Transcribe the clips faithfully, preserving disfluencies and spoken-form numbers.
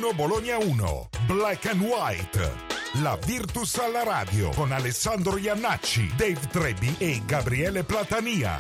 Nettuno Bologna uno, Black and White, la Virtus alla radio con Alessandro Iannacci, Dave Trebbi e Gabriele Platania.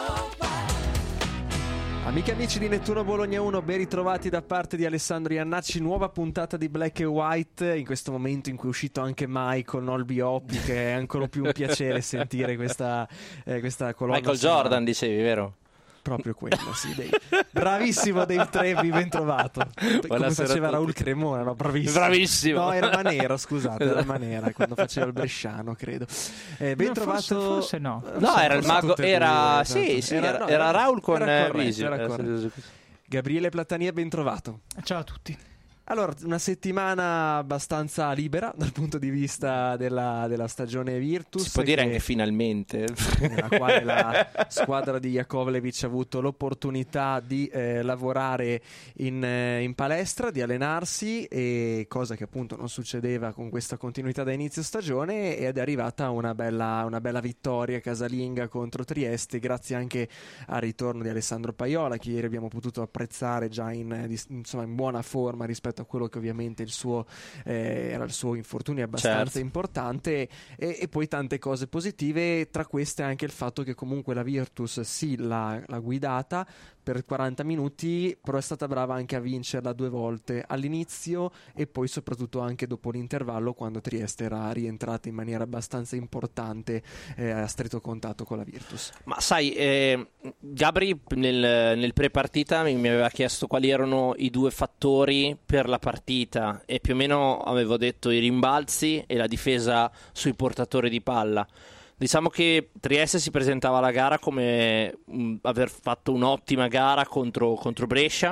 Amiche e amici di Nettuno Bologna uno, ben ritrovati da parte di Alessandro Iannacci. Nuova puntata di Black and White, in questo momento in cui è uscito anche Michael Nolby Oppi, che è ancora più un piacere sentire questa, eh, questa colonna. Michael sonora. Jordan dicevi, vero? Proprio quello, sì, Dave. Bravissimo Dave Trebbi, ben trovato. Come Buonasera faceva Raul Cremona, no? Bravissimo. Bravissimo. No, era Manera, scusate, era Manera quando faceva il bresciano, credo. Eh, ben no, trovato. Forse, forse no. No, era il mago, era esatto. sì, sì, Era- era, no, era era- Raul con era eh, corretto, Visi. era Eh, corretto. Gabriele Platania, ben trovato. Ciao a tutti. Allora, una settimana abbastanza libera dal punto di vista della, della stagione Virtus. Si può dire che- anche finalmente. nella quale la squadra di Jakovlevic ha avuto l'opportunità di eh, lavorare in, eh, in palestra, di allenarsi, e cosa che appunto non succedeva con questa continuità da inizio stagione, ed è arrivata una bella, una bella vittoria casalinga contro Trieste, grazie anche al ritorno di Alessandro Paiola, che ieri abbiamo potuto apprezzare già in, eh, dis- insomma, in buona forma rispetto a quello che ovviamente il suo, eh, era il suo infortunio abbastanza Certo. importante, e, e poi tante cose positive, tra queste anche il fatto che comunque la Virtus sì l'ha, l'ha guidata per quaranta minuti, però è stata brava anche a vincerla due volte, all'inizio e poi soprattutto anche dopo l'intervallo, quando Trieste era rientrata in maniera abbastanza importante eh, a stretto contatto con la Virtus. Ma sai, eh, Gabri nel, nel pre-partita mi, mi aveva chiesto quali erano i due fattori per la partita, e più o meno avevo detto i rimbalzi e la difesa sui portatori di palla. Diciamo che Trieste si presentava alla gara come mh, aver fatto un'ottima gara contro, contro Brescia,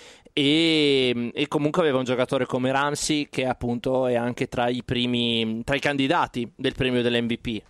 e, e comunque aveva un giocatore come Ramsey, che appunto è anche tra i primi, tra i candidati del premio dell'M V P.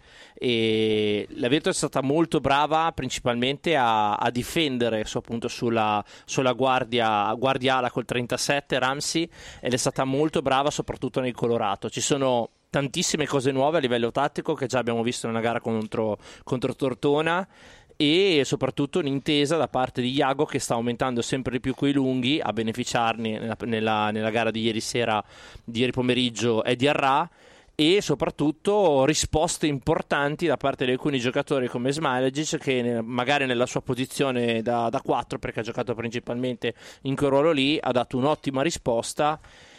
E la Virtus è stata molto brava principalmente a, a difendere su, appunto sulla, sulla guardia guardiala col trentasette Ramsey, ed è stata molto brava soprattutto nel colorato. Ci sono tantissime cose nuove a livello tattico che già abbiamo visto nella gara contro, contro Tortona, e soprattutto un'intesa da parte di Iago, che sta aumentando sempre di più quei lunghi, a beneficiarne nella, nella, nella gara di ieri sera, di ieri pomeriggio, è di Arra, e soprattutto risposte importanti da parte di alcuni giocatori come Smailagic, che magari nella sua posizione da, da quattro, perché ha giocato principalmente in quel ruolo lì, ha dato un'ottima risposta.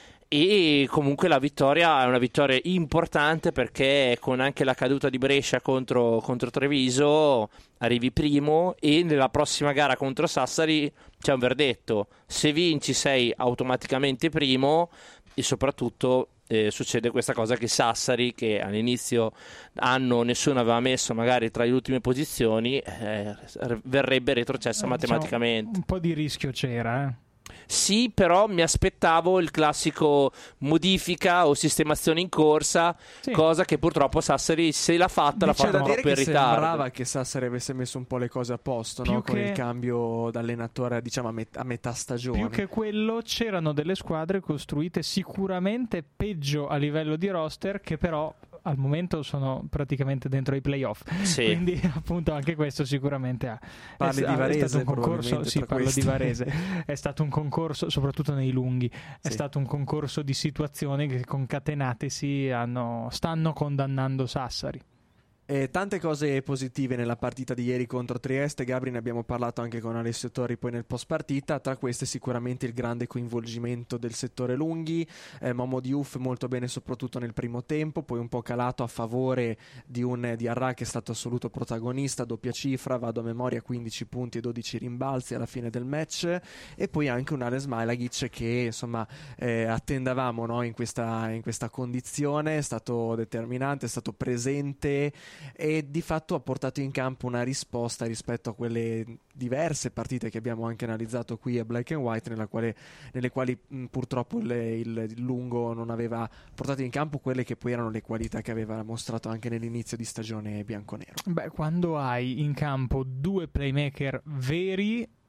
E comunque la vittoria è una vittoria importante, perché con anche la caduta di Brescia contro, contro Treviso arrivi primo, e nella prossima gara contro Sassari c'è un verdetto: se vinci sei automaticamente primo, e soprattutto eh, succede questa cosa che Sassari, che all'inizio anno nessuno aveva messo magari tra le ultime posizioni, eh, verrebbe retrocessa Eh, matematicamente. diciamo, un po' di rischio c'era, eh. Sì, però mi aspettavo il classico modifica o sistemazione in corsa, Sì. cosa che purtroppo Sassari, se l'ha fatta, l'ha C'è fatta da dire troppo in che ritardo. sembrava che Sassari avesse messo un po' le cose a posto, no? Più Con che- il cambio d'allenatore, diciamo a, met- a metà stagione. Più che quello, c'erano delle squadre costruite sicuramente peggio a livello di roster, che però al momento sono praticamente dentro i playoff. Sì. Quindi appunto anche questo sicuramente ha Parli è, di è Varese, stato un concorso, probabilmente, sì, tra parlo questi. di Varese. È stato un concorso, soprattutto nei lunghi, è Sì. stato un concorso di situazioni che concatenatesi hanno, stanno condannando Sassari. Eh, tante cose positive nella partita di ieri contro Trieste. Gabri, ne abbiamo parlato anche con Alessio Torri poi nel post partita. Tra queste sicuramente il grande coinvolgimento del settore lunghi, eh, Momo Diouf molto bene soprattutto nel primo tempo, poi un po' calato a favore di un di Arra, che è stato assoluto protagonista, doppia cifra, vado a memoria, quindici punti e dodici rimbalzi alla fine del match, e poi anche un Ale Smailagic che insomma eh, attendavamo, no? in, questa, in questa condizione, è stato determinante, è stato presente, e di fatto ha portato in campo una risposta rispetto a quelle diverse partite che abbiamo anche analizzato qui a Black and White, nella quale, nelle quali mh, purtroppo il, il, il lungo non aveva portato in campo quelle che poi erano le qualità che aveva mostrato anche nell'inizio di stagione bianconero. Beh, quando hai in campo due playmaker veri,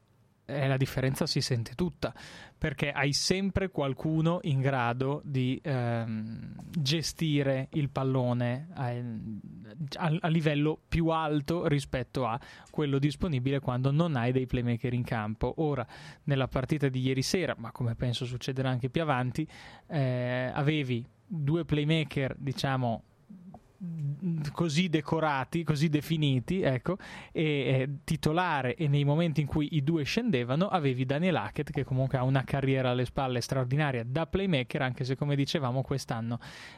e la differenza si sente tutta, perché hai sempre qualcuno in grado di ehm, gestire il pallone a, a, a livello più alto rispetto a quello disponibile quando non hai dei playmaker in campo. Ora, nella partita di ieri sera, ma come penso succederà anche più avanti, eh, avevi due playmaker, diciamo, così decorati, così definiti, ecco, e eh, titolare, e nei momenti in cui i due scendevano avevi Daniel Hackett, che comunque ha una carriera alle spalle straordinaria da playmaker, anche se, come dicevamo, quest'anno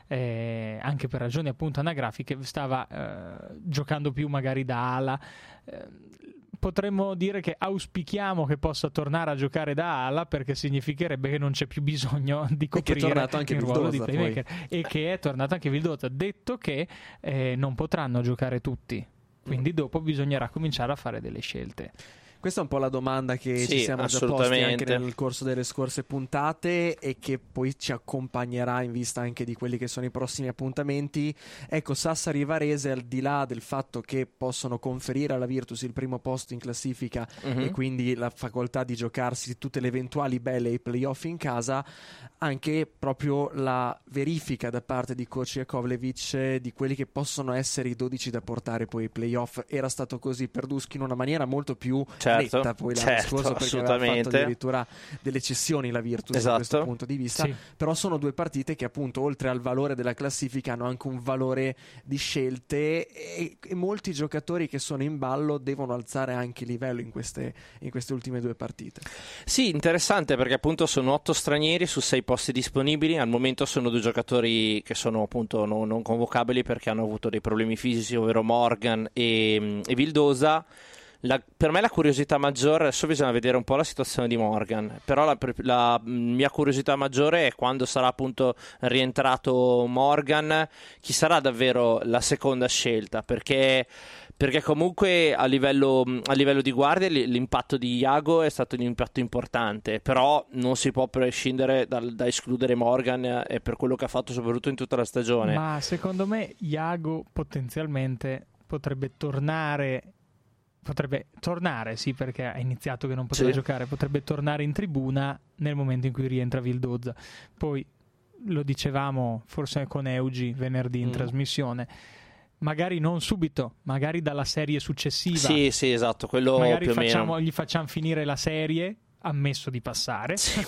eh, anche per ragioni appunto anagrafiche stava eh, giocando più magari da ala. eh, Potremmo dire che auspichiamo che possa tornare a giocare da ala, perché significherebbe che non c'è più bisogno di coprire anche il ruolo di Vildoza, playmaker, e che è tornato anche Vildoza, detto che eh, non potranno giocare tutti, quindi mm. dopo bisognerà cominciare a fare delle scelte. Questa è un po' la domanda che sì, ci siamo già posti anche nel corso delle scorse puntate e che poi ci accompagnerà in vista anche di quelli che sono i prossimi appuntamenti. Ecco, Sassari e Varese, al di là del fatto che possono conferire alla Virtus il primo posto in classifica uh-huh. e quindi la facoltà di giocarsi tutte le eventuali belle ai playoff in casa, anche proprio la verifica da parte di coach Jakovlevic di quelli che possono essere i dodici da portare poi ai playoff. Era stato così per Duski in una maniera molto più certo, netta poi l'anno certo, scorso, perché aveva fatto addirittura delle cessioni la Virtus esatto. da questo punto di vista, sì. Però sono due partite che appunto oltre al valore della classifica hanno anche un valore di scelte e, e molti giocatori che sono in ballo devono alzare anche il livello in queste, in queste ultime due partite. Sì, interessante, perché appunto sono otto stranieri su sei posti disponibili. Al momento sono due giocatori che sono appunto non, non convocabili perché hanno avuto dei problemi fisici, ovvero Morgan e, e Vildoza. La, per me la curiosità maggiore, adesso bisogna vedere un po' la situazione di Morgan, però la, la mia curiosità maggiore è quando sarà appunto rientrato Morgan, chi sarà davvero la seconda scelta, perché perché comunque a livello, a livello di guardia l'impatto di Iago è stato un impatto importante, però non si può prescindere da, da escludere Morgan e per quello che ha fatto soprattutto in tutta la stagione. Ma secondo me Iago potenzialmente potrebbe tornare potrebbe tornare, sì, perché ha iniziato che non poteva sì. giocare, potrebbe tornare in tribuna nel momento in cui rientra Vildoza. Poi lo dicevamo forse con Eugi venerdì in mm. trasmissione, magari non subito, magari dalla serie successiva. Sì, sì, esatto, quello magari più facciamo, o meno. Gli facciamo finire la serie, ammesso di passare, sì.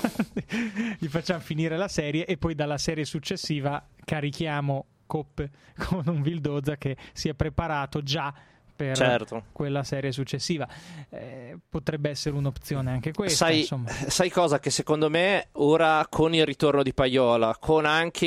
Gli facciamo finire la serie e poi dalla serie successiva carichiamo coppe con un Vildoza che si è preparato già per certo. quella serie successiva. Eh, potrebbe essere un'opzione anche questa. Sai, insomma. sai cosa? Che secondo me ora con il ritorno di Paiola, con anche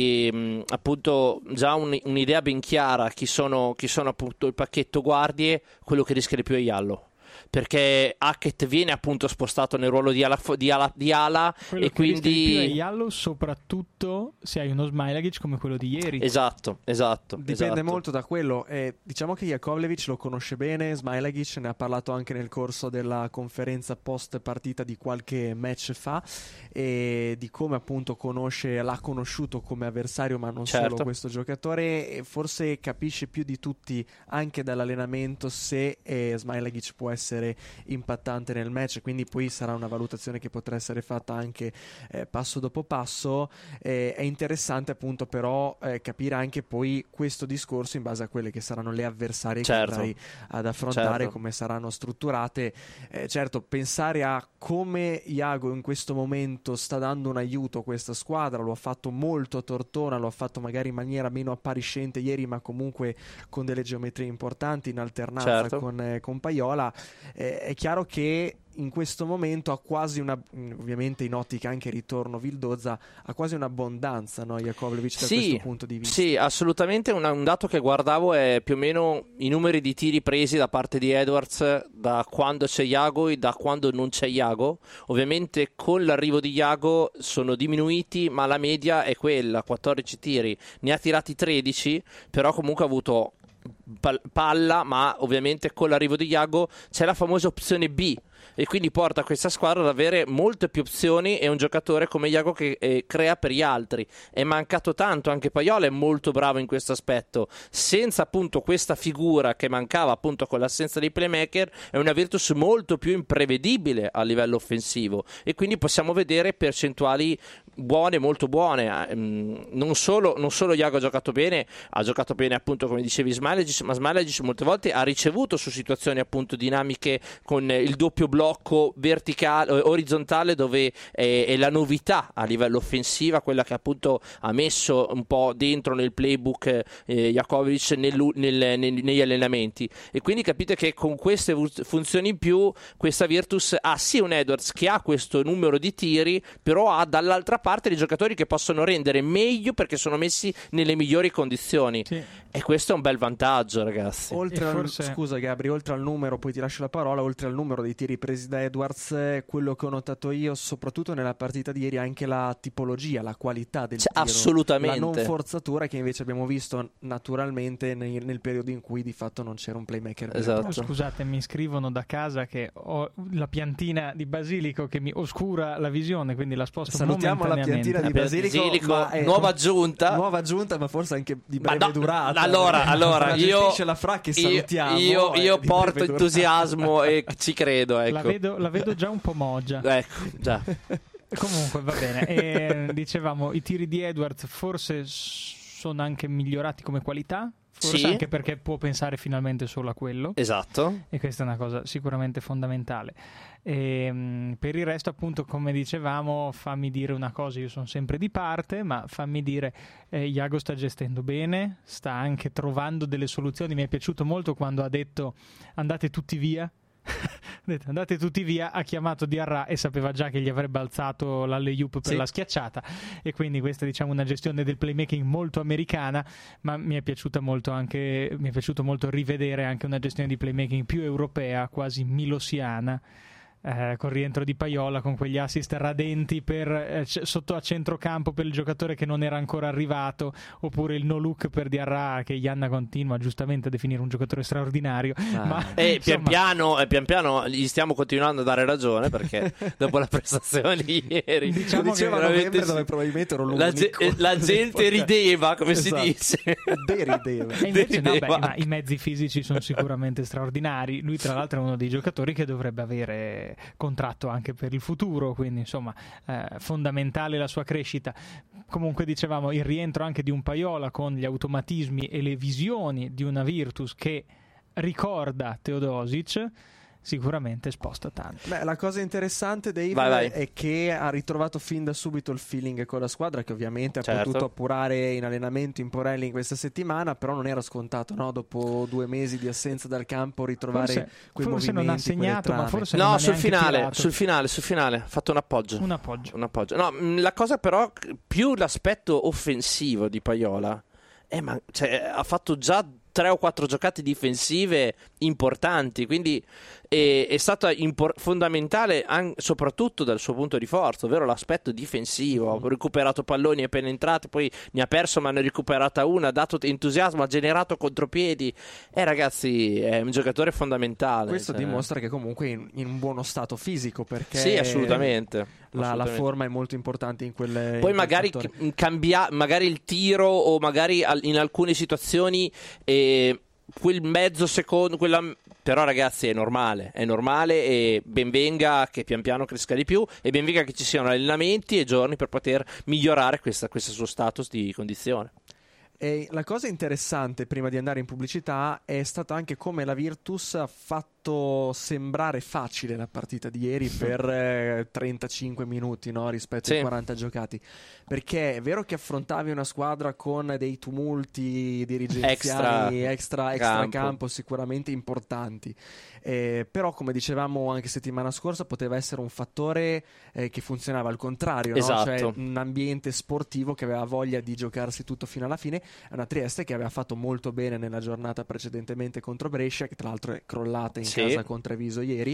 eh, appunto già un, un'idea ben chiara chi sono, chi sono appunto il pacchetto guardie, quello che rischia di più è Iallo, perché Hackett viene appunto spostato nel ruolo di ala, di ala, di ala quello e che quindi di più è Iallo, soprattutto se hai uno Smailagic come quello di ieri. Esatto, esatto. Dipende esatto. molto da quello. Eh, diciamo che Jakovlevic lo conosce bene, Smailagic ne ha parlato anche nel corso della conferenza post partita di qualche match fa, e di come appunto conosce, l'ha conosciuto come avversario, ma non certo. solo questo giocatore, e forse capisce più di tutti anche dall'allenamento se eh, Smailagic può essere impattante nel match, quindi poi sarà una valutazione che potrà essere fatta anche eh, passo dopo passo. Eh, è interessante appunto però eh, capire anche poi questo discorso in base a quelle che saranno le avversarie certo. che andrai ad affrontare, certo. come saranno strutturate. Eh, certo, pensare a come Iago in questo momento sta dando un aiuto a questa squadra, lo ha fatto molto a Tortona, lo ha fatto magari in maniera meno appariscente ieri, ma comunque con delle geometrie importanti in alternanza certo. con, eh, con Paiola. Eh, è chiaro che in questo momento ha quasi una, ovviamente in ottica anche ritorno Vildoza, ha quasi un'abbondanza, no, Jakovlevic da sì, questo punto di vista. Sì, assolutamente. Una, un dato che guardavo è più o meno i numeri di tiri presi da parte di Edwards da quando c'è Iago e da quando non c'è Iago. Ovviamente con l'arrivo di Iago sono diminuiti, ma la media è quella, quattordici tiri, ne ha tirati tredici, però comunque ha avuto palla, ma ovviamente con l'arrivo di Iago c'è la famosa opzione B, e quindi porta questa squadra ad avere molte più opzioni e un giocatore come Iago che eh, crea per gli altri. È mancato tanto, anche Paiola è molto bravo in questo aspetto. Senza appunto questa figura che mancava appunto con l'assenza dei playmaker, è una Virtus molto più imprevedibile a livello offensivo, e quindi possiamo vedere percentuali buone, molto buone. Non solo, non solo Iago ha giocato bene, ha giocato bene appunto come dicevi Smailagic, ma Smailagic molte volte ha ricevuto su situazioni appunto dinamiche con il doppio blocco verticale, orizzontale, dove è, è la novità a livello offensiva, quella che appunto ha messo un po' dentro nel playbook eh, Jakovic nel, nel, nel, negli allenamenti. E quindi capite che con queste funzioni in più questa Virtus ha sì un Edwards che ha questo numero di tiri, però ha dall'altra parte dei giocatori che possono rendere meglio perché sono messi nelle migliori condizioni, sì. E questo è un bel vantaggio, ragazzi. Oltre al, forse... Scusa Gabri, oltre al numero, poi ti lascio la parola, oltre al numero dei tiri presi da Edwards, quello che ho notato io soprattutto nella partita di ieri è anche la tipologia, la qualità del cioè, tiro, assolutamente, la non forzatura che invece abbiamo visto naturalmente nel, nel periodo in cui di fatto non c'era un playmaker. Esatto. Scusate, mi scrivono da casa che ho la piantina di basilico che mi oscura la visione, quindi la sposto Salutiamo la piantina di basilico, basilico ma è, nuova aggiunta nuova aggiunta ma forse anche di breve no, durata. Allora, allora io, la Fra che salutiamo, io, io, io porto entusiasmo e ci credo, ecco. La vedo, la vedo già un po' moggia. Ecco, già. Comunque va bene. E, dicevamo, i tiri di Edwards forse sono anche migliorati come qualità. Forse sì. Anche perché può pensare finalmente solo a quello. Esatto. E questa è una cosa sicuramente fondamentale. E, mh, per il resto, appunto, come dicevamo, fammi dire una cosa, io sono sempre di parte, ma fammi dire, eh, Iago sta gestendo bene, sta anche trovando delle soluzioni. Mi è piaciuto molto quando ha detto andate tutti via. Detto, andate tutti via, ha chiamato Diarra e sapeva già che gli avrebbe alzato l'alley-oop per sì. la schiacciata, e quindi questa, diciamo, una gestione del playmaking molto americana, ma mi è piaciuta molto anche mi è piaciuto molto rivedere anche una gestione di playmaking più europea, quasi milosiana. Eh, con il rientro di Paiola, con quegli assist radenti per, eh, c- sotto a centrocampo per il giocatore che non era ancora arrivato, oppure il no look per Diarra che Ianna continua giustamente a definire un giocatore straordinario. Ah. Ma, e insomma... pian piano eh, pian piano gli stiamo continuando a dare ragione, perché dopo la prestazione di ieri, diciamo che novembre, dove probabilmente ero la, ge- la gente rideva, come esatto. si dice, derideva. E invece no, beh, ma i mezzi fisici sono sicuramente straordinari. Lui tra l'altro è uno dei giocatori che dovrebbe avere contratto anche per il futuro, quindi insomma eh, fondamentale la sua crescita. Comunque dicevamo, il rientro anche di un Paiola con gli automatismi e le visioni di una Virtus che ricorda Teodosic sicuramente sposta tanto. Beh, la cosa interessante, Dave, vai, vai. è che ha ritrovato fin da subito il feeling con la squadra, che ovviamente certo. ha potuto appurare in allenamento in Porelli in questa settimana, però non era scontato, no? Dopo due mesi di assenza dal campo ritrovare forse, quei forse movimenti, non ha segnato, ma forse no, non ha sul finale, tirato. sul finale, sul finale ha fatto un appoggio. Un appoggio. Un appoggio. No, la cosa però, più l'aspetto offensivo di Paiola, eh, ma, cioè, ha fatto già tre o quattro giocate difensive importanti, quindi è, è stata impor- fondamentale an- soprattutto dal suo punto di forza, ovvero l'aspetto difensivo. Ha recuperato palloni appena entrati, poi ne ha perso ma ne ha recuperata una, ha dato entusiasmo, ha generato contropiedi. Eh ragazzi, è un giocatore fondamentale. Questo cioè... dimostra che comunque è in, in un buono stato fisico, perché sì, assolutamente, la, assolutamente. la forma è molto importante in quelle. Poi in magari quel cambia, magari il tiro, o magari in alcune situazioni eh, quel mezzo secondo, quella... però ragazzi è normale, è normale, e ben venga che pian piano cresca di più, e ben venga che ci siano allenamenti e giorni per poter migliorare questa, questo suo status di condizione. E la cosa interessante, prima di andare in pubblicità, è stato anche come la Virtus ha fatto sembrare facile la partita di ieri per eh, trentacinque minuti, no? Rispetto sì. ai quaranta giocati, perché è vero che affrontavi una squadra con dei tumulti dirigenziali extra, extra, extra campo. campo sicuramente importanti, eh, però come dicevamo anche settimana scorsa poteva essere un fattore eh, che funzionava al contrario, esatto. no? Cioè un ambiente sportivo che aveva voglia di giocarsi tutto fino alla fine. È una Trieste che aveva fatto molto bene nella giornata precedentemente contro Brescia, che tra l'altro è crollata in sì. casa con Treviso ieri,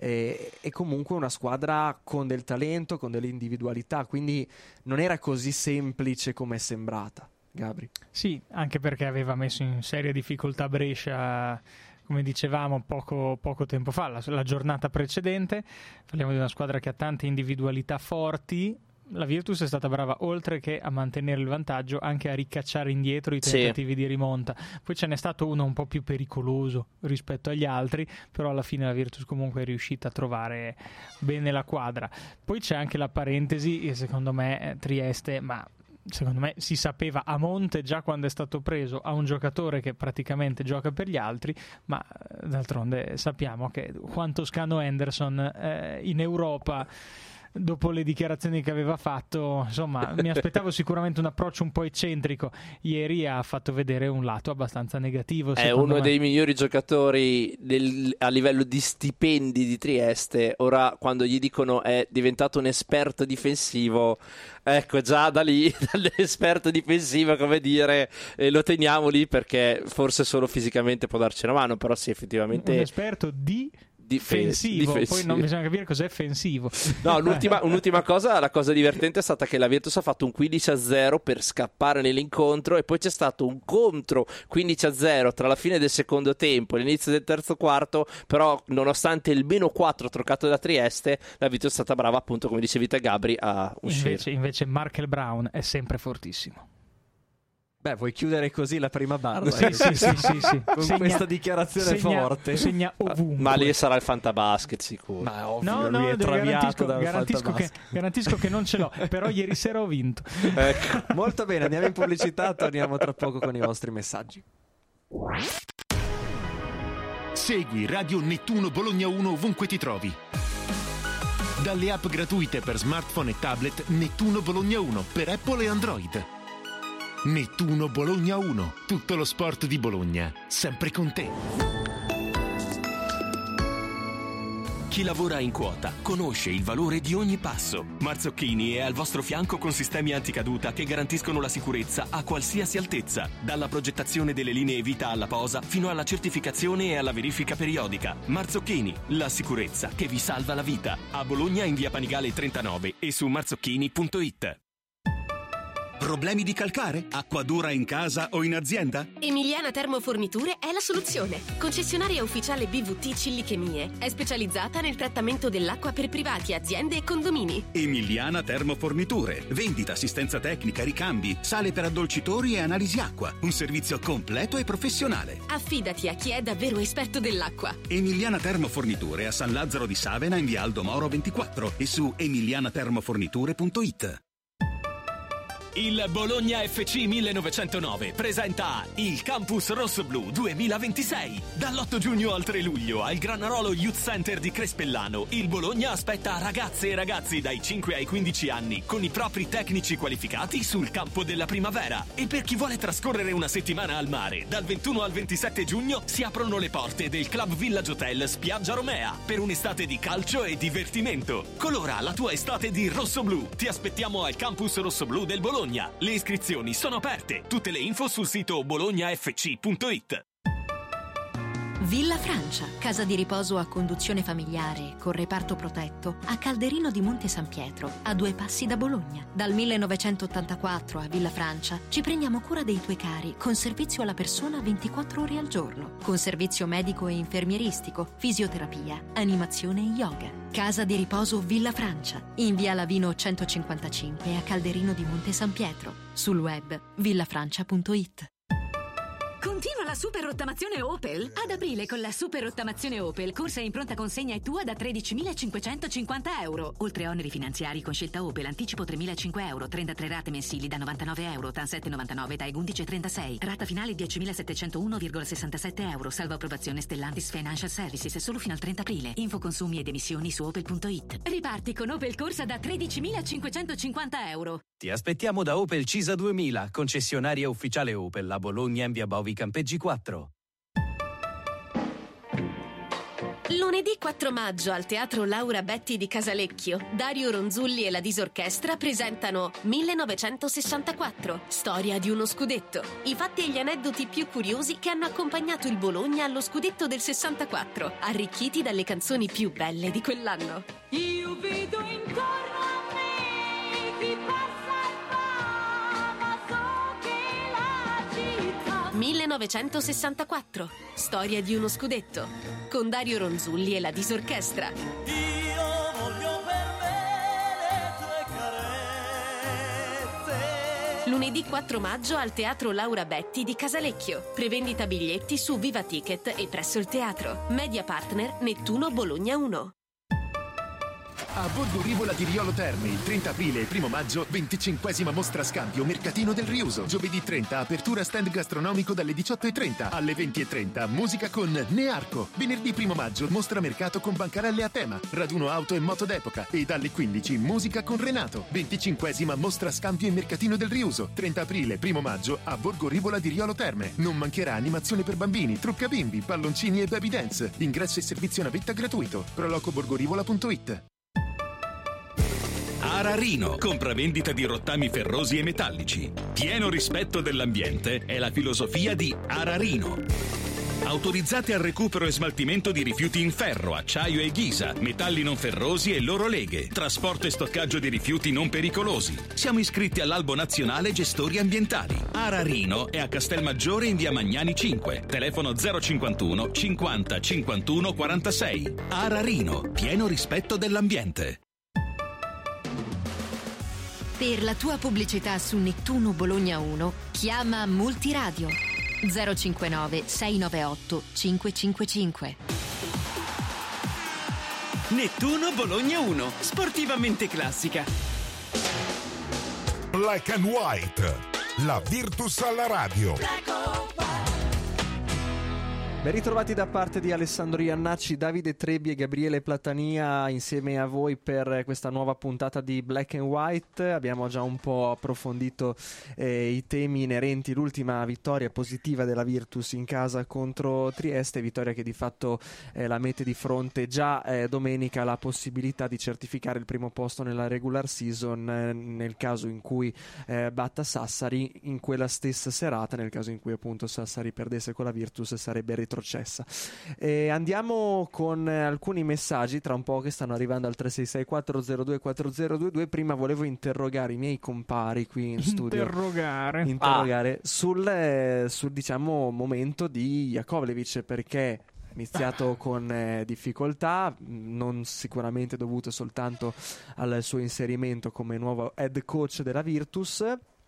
e, e comunque una squadra con del talento, con delle individualità, quindi non era così semplice come è sembrata. Gabri? Sì, anche perché aveva messo in seria difficoltà Brescia come dicevamo poco, poco tempo fa, la, la giornata precedente. Parliamo di una squadra che ha tante individualità forti. La Virtus è stata brava, oltre che a mantenere il vantaggio, anche a ricacciare indietro i tentativi sì. di rimonta. Poi ce n'è stato uno un po' più pericoloso rispetto agli altri, però alla fine la Virtus comunque è riuscita a trovare bene la quadra. Poi c'è anche la parentesi, e secondo me Trieste, ma secondo me si sapeva a monte già quando è stato preso, a un giocatore che praticamente gioca per gli altri, ma d'altronde sappiamo che Juan Toscano Henderson eh, in Europa, dopo le dichiarazioni che aveva fatto, insomma, mi aspettavo sicuramente un approccio un po' eccentrico. Ieri ha fatto vedere un lato abbastanza negativo. È uno me. dei migliori giocatori del, a livello di stipendi di Trieste. Ora, quando gli dicono è diventato un esperto difensivo, ecco, già da lì, dall'esperto difensivo, come dire, eh, lo teniamo lì perché forse solo fisicamente può darci una mano, però sì, effettivamente... Un esperto di... Difensivo. difensivo, poi non bisogna capire cos'è offensivo. No, un'ultima, un'ultima cosa, la cosa divertente è stata che la Virtus ha fatto un quindici a zero per scappare nell'incontro e poi c'è stato un contro quindici a zero tra la fine del secondo tempo e l'inizio del terzo quarto, però nonostante il meno quattro troccato da Trieste, la Virtus è stata brava, appunto, come dicevi te Gabri, a uscire. Invece, invece Markel Brown è sempre fortissimo. Beh, vuoi chiudere così la prima barra? Sì, sì, sì, sì, sì. Con segna, questa dichiarazione segna, forte. Segna ovunque. Ma lì sarà il fantabasket sicuro. Ma ovvio, no, lui no, è traviato dal garantisco che, garantisco che non ce l'ho, però ieri sera ho vinto. Ecco. Molto bene, andiamo in pubblicità, torniamo tra poco con i vostri messaggi. Segui Radio Nettuno Bologna uno ovunque ti trovi. Dalle app gratuite per smartphone e tablet Nettuno Bologna uno per Apple e Android. Nettuno Bologna uno, tutto lo sport di Bologna, sempre con te. Chi lavora in quota conosce il valore di ogni passo. Marzocchini è al vostro fianco con sistemi anticaduta che garantiscono la sicurezza a qualsiasi altezza, dalla progettazione delle linee vita alla posa fino alla certificazione e alla verifica periodica. Marzocchini, la sicurezza che vi salva la vita. A Bologna in via Panigale trentanove e su marzocchini punto it. Problemi di calcare? Acqua dura in casa o in azienda? Emiliana Termoforniture è la soluzione. Concessionaria ufficiale B V T Cillichemie. È specializzata nel trattamento dell'acqua per privati, aziende e condomini. Emiliana Termoforniture. Vendita, assistenza tecnica, ricambi, sale per addolcitori e analisi acqua. Un servizio completo e professionale. Affidati a chi è davvero esperto dell'acqua. Emiliana Termoforniture a San Lazzaro di Savena in via Aldo Moro ventiquattro e su emiliana termoforniture punto it. Il Bologna F C millenovecentonove presenta il Campus Rossoblu duemilaventisei. Dall'otto giugno al tre luglio al Granarolo Youth Center di Crespellano, il Bologna aspetta ragazze e ragazzi dai cinque ai quindici anni con i propri tecnici qualificati sul campo della primavera. E per chi vuole trascorrere una settimana al mare, dal ventuno al ventisette giugno si aprono le porte del Club Village Hotel Spiaggia Romea per un'estate di calcio e divertimento. Colora la tua estate di rossoblu. Ti aspettiamo al Campus Rossoblu del Bologna. Le iscrizioni sono aperte. Tutte le info sul sito bologna f c punto it. Villa Francia, casa di riposo a conduzione familiare con reparto protetto a Calderino di Monte San Pietro, a due passi da Bologna. Dal millenovecentottantaquattro a Villa Francia ci prendiamo cura dei tuoi cari con servizio alla persona ventiquattro ore al giorno, con servizio medico e infermieristico, fisioterapia, animazione e yoga. Casa di riposo Villa Francia, in via Lavino centocinquantacinque a Calderino di Monte San Pietro. Sul web villafrancia punto it. Continua la super rottamazione Opel? Ad aprile con la super rottamazione Opel, corsa in pronta consegna è tua da tredicimilacinquecentocinquanta euro. Oltre a oneri finanziari con scelta Opel, anticipo tremilacinquecento euro, trentatré rate mensili da novantanove euro, T A N sette virgola novantanove, T A E G undici virgola trentasei. Rata finale diecimilasettecentouno virgola sessantasette euro, salvo approvazione Stellantis Financial Services solo fino al trenta aprile. Info consumi ed emissioni su opel punto it. Riparti con Opel corsa da tredicimilacinquecentocinquanta euro. Ti aspettiamo da Opel Cisa duemila, concessionaria ufficiale Opel a Bologna in via Bovi Campeggi quattro. Lunedì quattro maggio al Teatro Laura Betti di Casalecchio, Dario Ronzulli e la Disorchestra presentano millenovecentosessantaquattro, storia di uno scudetto. I fatti e gli aneddoti più curiosi che hanno accompagnato il Bologna allo scudetto del sessantaquattro, arricchiti dalle canzoni più belle di quell'anno. Io vedo intorno a me chi passa qua, ma so che la città millenovecentosessantaquattro. Storia di uno scudetto. Con Dario Ronzulli e la Disorchestra. Lunedì quattro maggio al Teatro Laura Betti di Casalecchio. Prevendita biglietti su Viva Ticket e presso il teatro. Media partner Nettuno Bologna uno. A Borgo Rivola di Riolo Terme, il trenta aprile e primo maggio, venticinquesima mostra scambio Mercatino del Riuso. Giovedì trenta, apertura stand gastronomico dalle diciotto e trenta. Alle venti e trenta, musica con Nearco. Venerdì primo maggio, mostra mercato con bancarelle a tema. Raduno auto e moto d'epoca. E dalle quindici, musica con Renato. venticinquesima mostra scambio e Mercatino del Riuso. trenta aprile e primo maggio, a Borgo Rivola di Riolo Terme. Non mancherà animazione per bambini, trucca bimbi, palloncini e baby dance. Ingresso e servizio navetta gratuito. prolocoborgorivola punto it. Ararino, compravendita di rottami ferrosi e metallici. Pieno rispetto dell'ambiente è la filosofia di Ararino. Autorizzate al recupero e smaltimento di rifiuti in ferro, acciaio e ghisa, metalli non ferrosi e loro leghe, trasporto e stoccaggio di rifiuti non pericolosi. Siamo iscritti all'Albo Nazionale Gestori Ambientali. Ararino è a Castelmaggiore in via Magnani cinque, telefono zero cinquantuno cinquanta cinquantuno quarantasei. Ararino, pieno rispetto dell'ambiente. Per la tua pubblicità su Nettuno Bologna uno, chiama Multiradio zero cinquantanove sei nove otto cinque cinque cinque. Nettuno Bologna uno, sportivamente classica. Black and White, la Virtus alla radio. Ben ritrovati da parte di Alessandro Iannacci, Davide Trebbi e Gabriele Platania insieme a voi per questa nuova puntata di Black and White. Abbiamo già un po' approfondito eh, i temi inerenti all'ultima vittoria positiva della Virtus in casa contro Trieste, vittoria che di fatto eh, la mette di fronte già eh, domenica la possibilità di certificare il primo posto nella regular season eh, nel caso in cui eh, batta Sassari in quella stessa serata, nel caso in cui appunto Sassari perdesse con la Virtus sarebbe retrocessa. E andiamo con alcuni messaggi tra un po' che stanno arrivando al tre sei sei quattro zero due quattro zero due due. Prima volevo interrogare i miei compari qui in studio interrogare, interrogare ah. sul, eh, sul diciamo momento di Jakovlevic, perché è iniziato con eh, difficoltà, non sicuramente dovuto soltanto al suo inserimento come nuovo head coach della Virtus.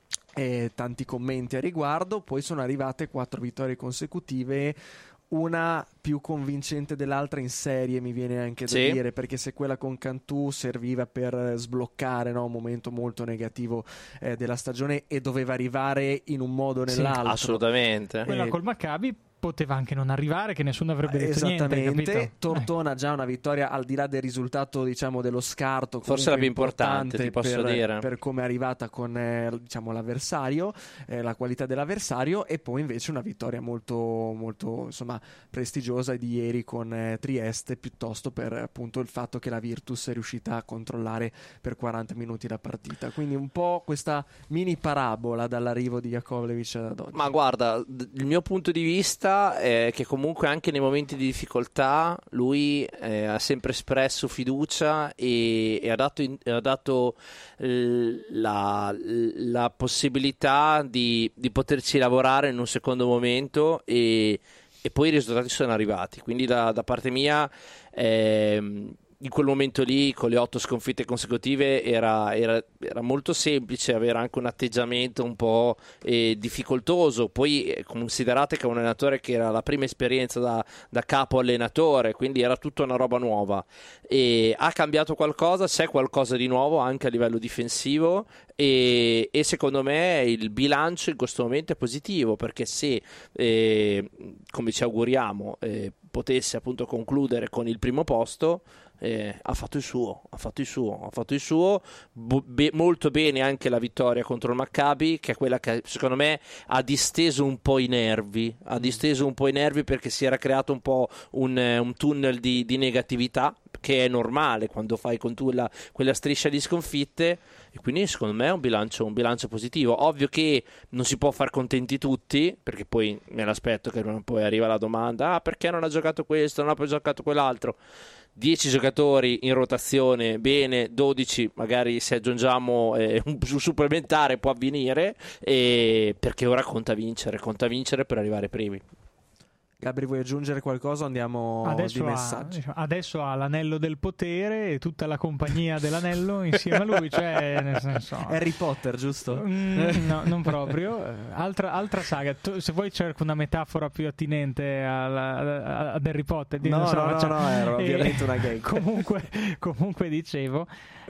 E tanti commenti a riguardo, poi sono arrivate quattro vittorie consecutive, una più convincente dell'altra in serie, mi viene anche da sì. dire, perché se quella con Cantù serviva per sbloccare, no, un momento molto negativo eh, della stagione e doveva arrivare in un modo o nell'altro. Sì, assolutamente. Quella eh, col Maccabi poteva anche non arrivare, che nessuno avrebbe detto esattamente. Niente, Tortona già una vittoria al di là del risultato, diciamo, dello scarto, forse la più importante, importante ti posso per, dire, per come è arrivata con eh, diciamo l'avversario, eh, la qualità dell'avversario, e poi invece una vittoria molto molto insomma prestigiosa di ieri con eh, Trieste, piuttosto per appunto il fatto che la Virtus è riuscita a controllare per quaranta minuti la partita. Quindi un po' questa mini parabola dall'arrivo di Jakovlevic ad oggi. Ma guarda, d- il mio punto di vista è che comunque anche nei momenti di difficoltà lui eh, ha sempre espresso fiducia e, e ha dato, in, ha dato eh, la, la possibilità di, di poterci lavorare in un secondo momento, e, e poi i risultati sono arrivati. Quindi da, da parte mia eh, in quel momento lì, con le otto sconfitte consecutive, era, era, era molto semplice avere anche un atteggiamento un po' eh, difficoltoso. Poi eh, considerate che è un allenatore che era la prima esperienza da, da capo allenatore, quindi era tutta una roba nuova. E ha cambiato qualcosa, c'è qualcosa di nuovo anche a livello difensivo, e, e secondo me il bilancio in questo momento è positivo, perché se, eh, come ci auguriamo, eh, potesse appunto concludere con il primo posto, Eh, ha fatto il suo, ha fatto il suo, ha fatto il suo Bo- be- molto bene anche la vittoria contro il Maccabi, che è quella che secondo me ha disteso un po' i nervi, ha disteso un po' i nervi perché si era creato un po' un, un tunnel di, di negatività, che è normale quando fai con tu la, quella striscia di sconfitte, e quindi secondo me è un bilancio, un bilancio positivo. Ovvio che non si può far contenti tutti, perché poi me l'aspetto che poi arriva la domanda: ah, perché non ha giocato questo, non ha poi giocato quell'altro. dieci giocatori in rotazione, bene, dodici magari se aggiungiamo eh, un supplementare può avvenire, e perché ora conta vincere, conta vincere per arrivare primi. Gabri, vuoi aggiungere qualcosa? Andiamo adesso di messaggi. Ha, adesso ha l'anello del potere e tutta la compagnia dell'anello insieme a lui, cioè nel senso... Harry Potter, giusto? Mm, no, non proprio. Altra, altra saga. Tu, se vuoi cerco una metafora più attinente alla, ad Harry Potter. No, so, no, no, cioè, no, era eh, ovviamente una gag. Comunque, comunque dicevo,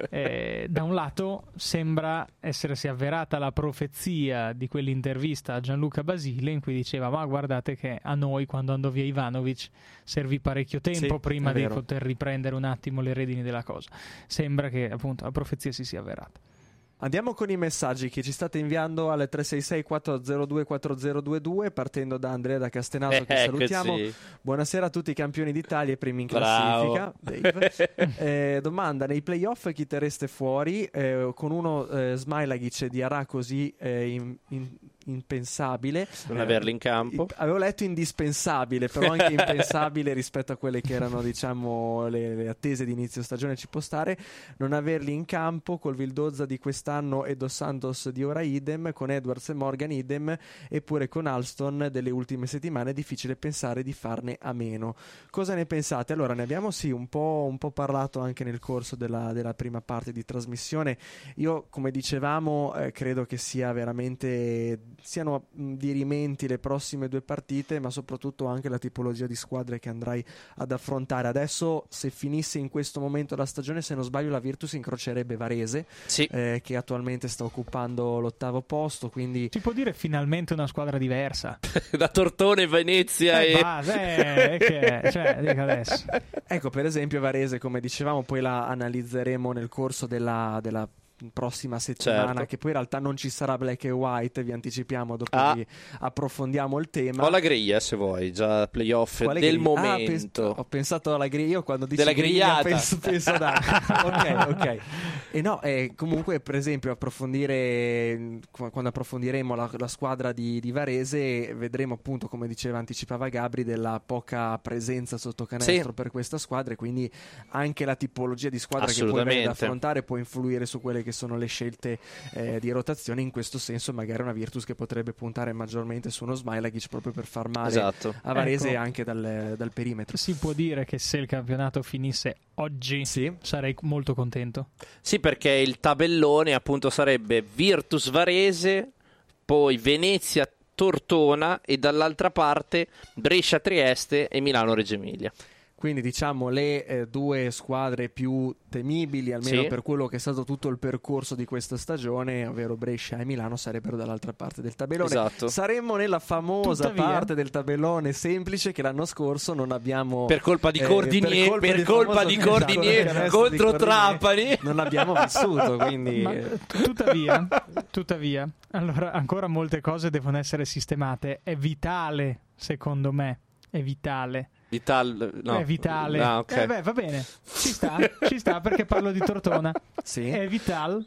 eh, da un lato sembra essersi avverata la profezia di quell'intervista a Gianluca Basile in cui diceva: ma guardate che a noi quando andò via Ivanovic servì parecchio tempo sì, prima di poter riprendere un attimo le redini della cosa. Sembra che appunto la profezia si sia avverata. Andiamo con i messaggi che ci state inviando alle tre sei sei quattro zero due quattro zero due due, partendo da Andrea da Castenaso, che eh, salutiamo. così. Buonasera a tutti i campioni d'Italia e primi in Bravo. classifica. Dave. eh, domanda: nei playoff chi terreste fuori? Eh, con uno eh, Smailagic e Diarra così eh, in, in, impensabile, non averli in campo. Eh, avevo letto indispensabile, però anche impensabile rispetto a quelle che erano, diciamo, le, le attese di inizio stagione, ci può stare. Non averli in campo col Vildozza di quest'anno e Dos Santos di ora idem, con Edwards e Morgan idem, eppure con Alston delle ultime settimane è difficile pensare di farne a meno. Cosa ne pensate? Allora, ne abbiamo sì un po', un po' parlato anche nel corso della, della prima parte di trasmissione. Io, come dicevamo, eh, credo che sia veramente siano mh, dirimenti le prossime due partite, ma soprattutto anche la tipologia di squadre che andrai ad affrontare. Adesso, se finisse in questo momento la stagione, se non sbaglio la Virtus incrocerebbe Varese, sì. eh, che attualmente sta occupando l'ottavo posto, quindi si può dire finalmente una squadra diversa da Tortone, Venezia eh, e base, eh, che, cioè, dico adesso. Ecco, per esempio Varese, come dicevamo, poi la analizzeremo nel corso della, della prossima settimana, certo. che poi in realtà non ci sarà black e white, vi anticipiamo, dopo ah. vi approfondiamo il tema. Ho la griglia, se vuoi, già playoff Quale del griglia? momento. Ah, pens- ho pensato alla griglia, io quando dici della grigliata penso, penso da ok, ok. E no, eh, comunque per esempio approfondire, quando approfondiremo la, la squadra di, di Varese, vedremo appunto, come diceva, anticipava Gabri, della poca presenza sotto canestro sì. per questa squadra, e quindi anche la tipologia di squadra che puoi avere da affrontare può influire su quelle che sono le scelte eh, di rotazione. In questo senso magari una Virtus che potrebbe puntare maggiormente su uno Smailagic proprio per far male esatto. a Varese, ecco, anche dal, dal perimetro. Si può dire che se il campionato finisse oggi sì. sarei molto contento. Sì, perché il tabellone appunto sarebbe Virtus Varese, poi Venezia Tortona e dall'altra parte Brescia Trieste e Milano Reggio Emilia. Quindi diciamo le eh, due squadre più temibili, almeno sì. per quello che è stato tutto il percorso di questa stagione, ovvero Brescia e Milano, sarebbero dall'altra parte del tabellone. Esatto. Saremmo nella famosa Tuttavia, parte del tabellone semplice che l'anno scorso non abbiamo, per colpa di eh, Cordinier, per colpa, per di, colpa di Cordinier esatto, contro di Cordinier, Trapani non abbiamo vissuto, quindi Ma, tuttavia, tuttavia, allora ancora molte cose devono essere sistemate. È vitale, secondo me, è vitale. Vital, no. È vitale. Ah, okay. eh beh, va bene, ci sta, ci sta perché parlo di Tortona. Sì. È vital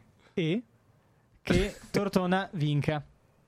e che Tortona vinca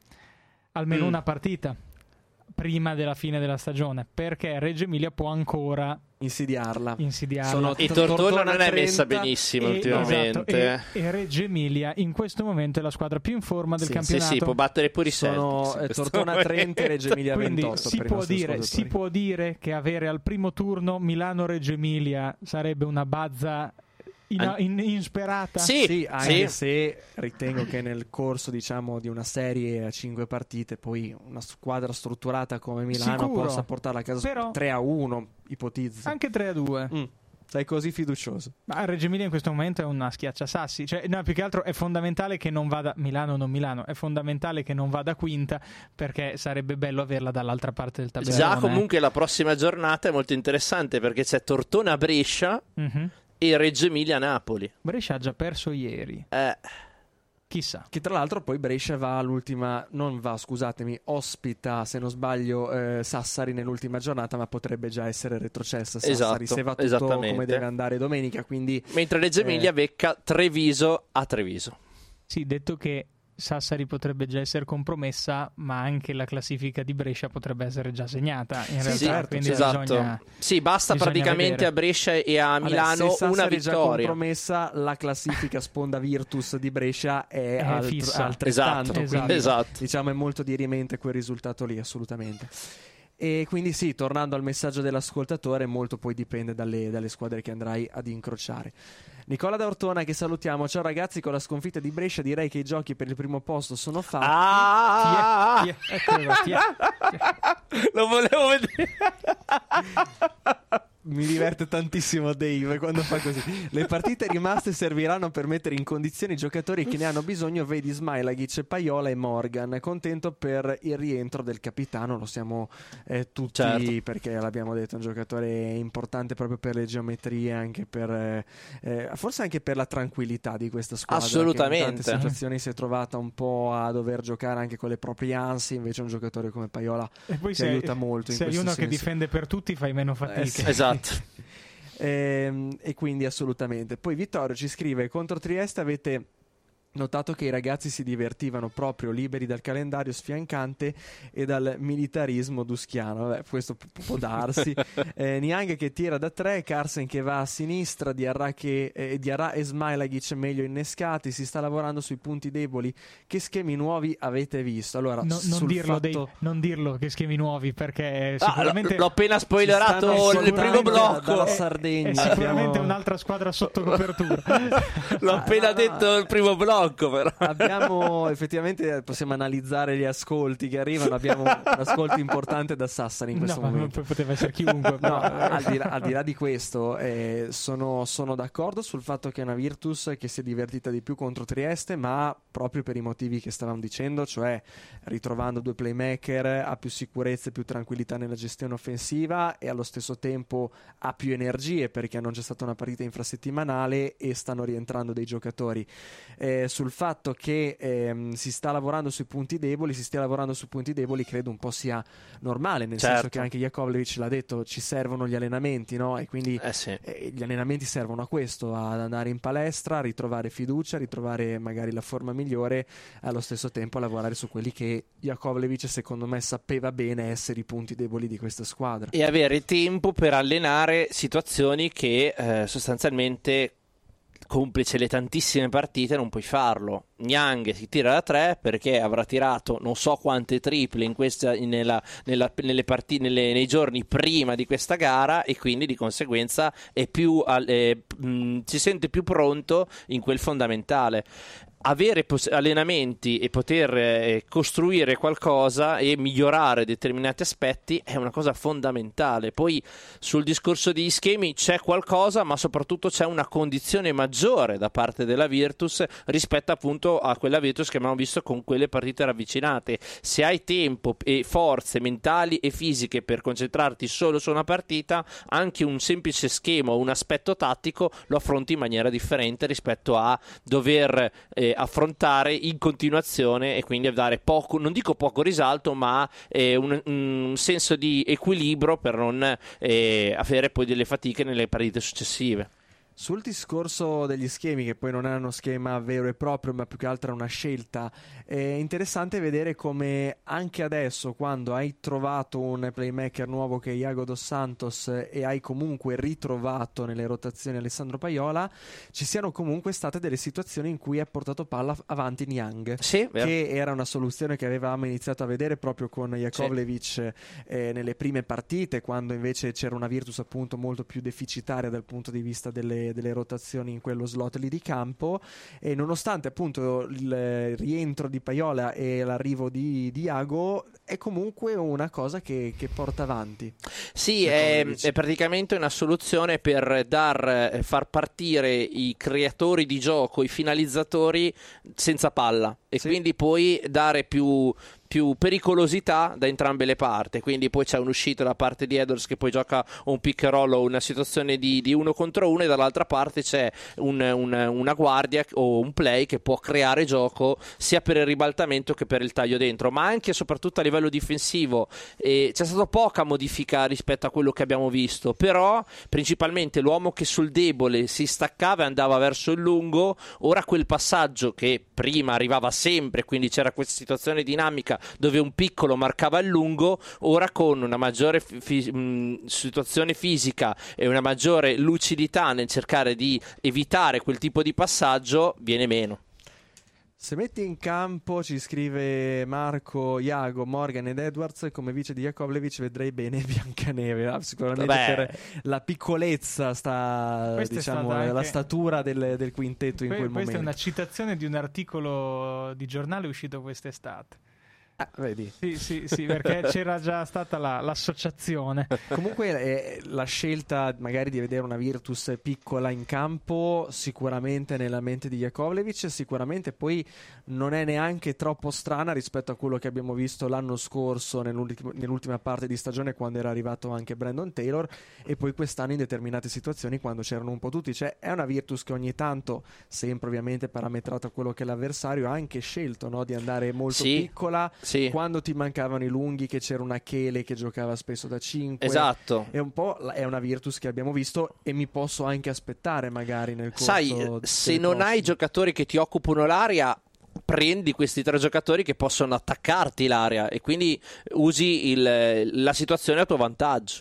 almeno mm. una partita prima della fine della stagione, perché Reggio Emilia può ancora insidiarla. insidiarla. Sono E Tortona Tortona non è messa trenta benissimo e, ultimamente. esatto, e, e Reggio Emilia in questo momento è la squadra più in forma del sì, campionato. Sì, sì, può battere pure i Sono Celtics, eh, Tortona trenta e Reggio Emilia Quindi ventotto. si per i può, nostri dire, si ascoltatori. può dire che avere al primo turno Milano-Reggio Emilia sarebbe una bazza in, in, insperata? Sì, sì, anche sì. se ritengo che nel corso, diciamo, di una serie a cinque partite poi una squadra strutturata come Milano Sicuro, possa portarla a casa però, tre a uno, ipotizzo. anche tre a due. Mm. Sei così fiducioso? Ma Reggio Emilia in questo momento è una schiacciasassi, cioè, no, più che altro è fondamentale che non vada Milano non Milano, è fondamentale che non vada quinta, perché sarebbe bello averla dall'altra parte del tabellone. Già comunque eh. la prossima giornata è molto interessante perché c'è Tortona-Brescia mm-hmm. e Reggio Emilia-Napoli. Brescia ha già perso ieri. Eh... Chissà. Che tra l'altro poi Brescia va all'ultima, non va, scusatemi, ospita, se non sbaglio, eh, Sassari nell'ultima giornata, ma potrebbe già essere retrocessa Sassari, esatto, se va tutto come deve andare domenica, quindi mentre Reggio Emilia eh, becca Treviso a Treviso. Sì, detto che Sassari potrebbe già essere compromessa, ma anche la classifica di Brescia potrebbe essere già segnata in sì, realtà, certo, quindi esatto. bisogna, sì, basta praticamente vedere. a Brescia e a Milano Vabbè, se una Sassari è già vittoria. compromessa, la classifica sponda Virtus di Brescia è, È alt- fissa. altrettanto, Esatto, quindi esatto. diciamo è molto dirimente quel risultato lì, assolutamente. E quindi sì, tornando al messaggio dell'ascoltatore, molto poi dipende dalle, dalle squadre che andrai ad incrociare. Nicola da Ortona, che salutiamo. Ciao ragazzi, con la sconfitta di Brescia direi che i giochi per il primo posto sono fatti. Ah! Ti è- ti è- eccola, ti è- Lo volevo vedere. Mi diverte tantissimo Dave quando fa così. Le partite rimaste serviranno per mettere in condizioni i giocatori che ne hanno bisogno, vedi Smailagic, Paiola e Morgan. Contento per il rientro del capitano, lo siamo eh, tutti, Certo. perché l'abbiamo detto, è un giocatore importante proprio per le geometrie, anche per eh, eh, forse anche per la tranquillità di questa squadra, Assolutamente. che in tante situazioni si è trovata un po' a dover giocare anche con le proprie ansie, invece un giocatore come Paiola E poi ti se, aiuta molto in se hai questo uno che senso. difende per tutti fai meno fatica. Eh sì. Esatto. Ehm, e quindi assolutamente. Poi Vittorio ci scrive: contro Trieste avete notato che i ragazzi si divertivano proprio, liberi dal calendario sfiancante e dal militarismo duschiano. Vabbè, questo pu- può darsi. eh, Niang che tira da tre, Carsen che va a sinistra, Diarra, che, eh, Diarra e Smailagic meglio innescati. Si sta lavorando sui punti deboli. Che schemi nuovi avete visto? Allora, No, non, sul dirlo, fatto... Dave, non dirlo che schemi nuovi, perché Ah, sicuramente l- l'ho appena Ci stanno spoilerato il primo ascoltando blocco. dalla è, Sardegna. è sicuramente Abbiamo- un'altra squadra sotto copertura. L'ho appena no, detto il primo blocco, però. Abbiamo effettivamente, possiamo analizzare gli ascolti che arrivano. Abbiamo un ascolto importante da Sassari in questo No, ma momento. poteva essere chiunque. No, però- al di là, al di là di questo, eh, sono, sono d'accordo sul fatto che è una Virtus che si è divertita di più contro Trieste, ma proprio per i motivi che stavamo dicendo, cioè ritrovando due playmaker, ha più sicurezza e più tranquillità nella gestione offensiva e allo stesso tempo ha più energie, perché non c'è stata una partita infrasettimanale e stanno rientrando dei giocatori. Eh, sul fatto che ehm, si sta lavorando sui punti deboli, si stia lavorando sui punti deboli, credo un po' sia normale, nel Certo. senso che anche Jakovlevic l'ha detto, ci servono gli allenamenti, no? E quindi Eh sì. eh, gli allenamenti servono a questo, ad andare in palestra, a ritrovare fiducia, a ritrovare magari la forma migliore, allo stesso tempo a lavorare su quelli che Jakovlevic secondo me sapeva bene essere i punti deboli di questa squadra. E avere tempo per allenare situazioni che eh, sostanzialmente, complice le tantissime partite, non puoi farlo. Niang si tira da tre perché avrà tirato non so quante triple in questa, nella, nella, nelle partite, nelle, nei giorni prima di questa gara, e quindi di conseguenza è più, eh, mh, si sente più pronto in quel fondamentale. Avere pos- allenamenti e poter eh, costruire qualcosa e migliorare determinati aspetti è una cosa fondamentale. Poi sul discorso di schemi c'è qualcosa, ma soprattutto c'è una condizione maggiore da parte della Virtus rispetto appunto a quella Virtus che abbiamo visto con quelle partite ravvicinate. Se hai tempo e forze mentali e fisiche per concentrarti solo su una partita, anche un semplice schema o un aspetto tattico lo affronti in maniera differente rispetto a dover eh, affrontare in continuazione, e quindi dare poco, non dico poco risalto, ma eh, un, un senso di equilibrio per non eh, avere poi delle fatiche nelle partite successive. Sul discorso degli schemi, che poi non è uno schema vero e proprio, ma più che altro è una scelta, è interessante vedere come anche adesso, quando hai trovato un playmaker nuovo che è Iago Dos Santos e hai comunque ritrovato nelle rotazioni Alessandro Paiola, ci siano comunque state delle situazioni in cui è portato palla avanti Niang, sì, che era una soluzione che avevamo iniziato a vedere proprio con Jakovlevic sì. eh, nelle prime partite, quando invece c'era una Virtus appunto molto più deficitaria dal punto di vista delle delle rotazioni in quello slot lì di campo, e nonostante appunto il rientro di Paiola e l'arrivo di Iago è comunque una cosa che, che porta avanti. Sì, è, è praticamente una soluzione per dar, far partire i creatori di gioco, i finalizzatori senza palla, e sì. quindi poi dare più più pericolosità da entrambe le parti, quindi poi c'è un'uscita da parte di Edwards che poi gioca un pick and roll o una situazione di, di uno contro uno, e dall'altra parte c'è un, un, una guardia o un play che può creare gioco sia per il ribaltamento che per il taglio dentro, ma anche e soprattutto a livello difensivo. E c'è stata poca modifica rispetto a quello che abbiamo visto, però principalmente l'uomo che sul debole si staccava e andava verso il lungo, ora quel passaggio che prima arrivava sempre, quindi c'era questa situazione dinamica dove un piccolo marcava il lungo, ora con una maggiore fi- mh, situazione fisica e una maggiore lucidità nel cercare di evitare quel tipo di passaggio viene meno. Se metti in campo, ci scrive Marco, Iago, Morgan ed Edwards come vice di Jakovlevic, vedrei bene Biancaneve. Ah, sicuramente Vabbè. per la piccolezza sta, Questa è diciamo, stata anche- la statura del, del quintetto in Que- quel questa momento. è una citazione di un articolo di giornale uscito quest'estate. Ah, vedi? Sì, sì, sì, perché c'era già stata la, l'associazione. Comunque eh, la scelta magari di vedere una Virtus piccola in campo sicuramente nella mente di Jakovlevic, sicuramente poi non è neanche troppo strana rispetto a quello che abbiamo visto l'anno scorso nell'ultima, nell'ultima parte di stagione, quando era arrivato anche Brandon Taylor, e poi quest'anno in determinate situazioni quando c'erano un po' tutti. Cioè è una Virtus che ogni tanto, sempre ovviamente parametrato a quello che è l'avversario, ha anche scelto, no, di andare molto Sì. piccola. Sì. Quando ti mancavano i lunghi, che c'era una Chele che giocava spesso da cinque. Esatto. È un po' la- è una Virtus che abbiamo visto e mi posso anche aspettare magari nel corso Sai, del se non hai prossimo. giocatori che ti occupano l'area, prendi questi tre giocatori che possono attaccarti l'area e quindi usi il- la situazione a tuo vantaggio.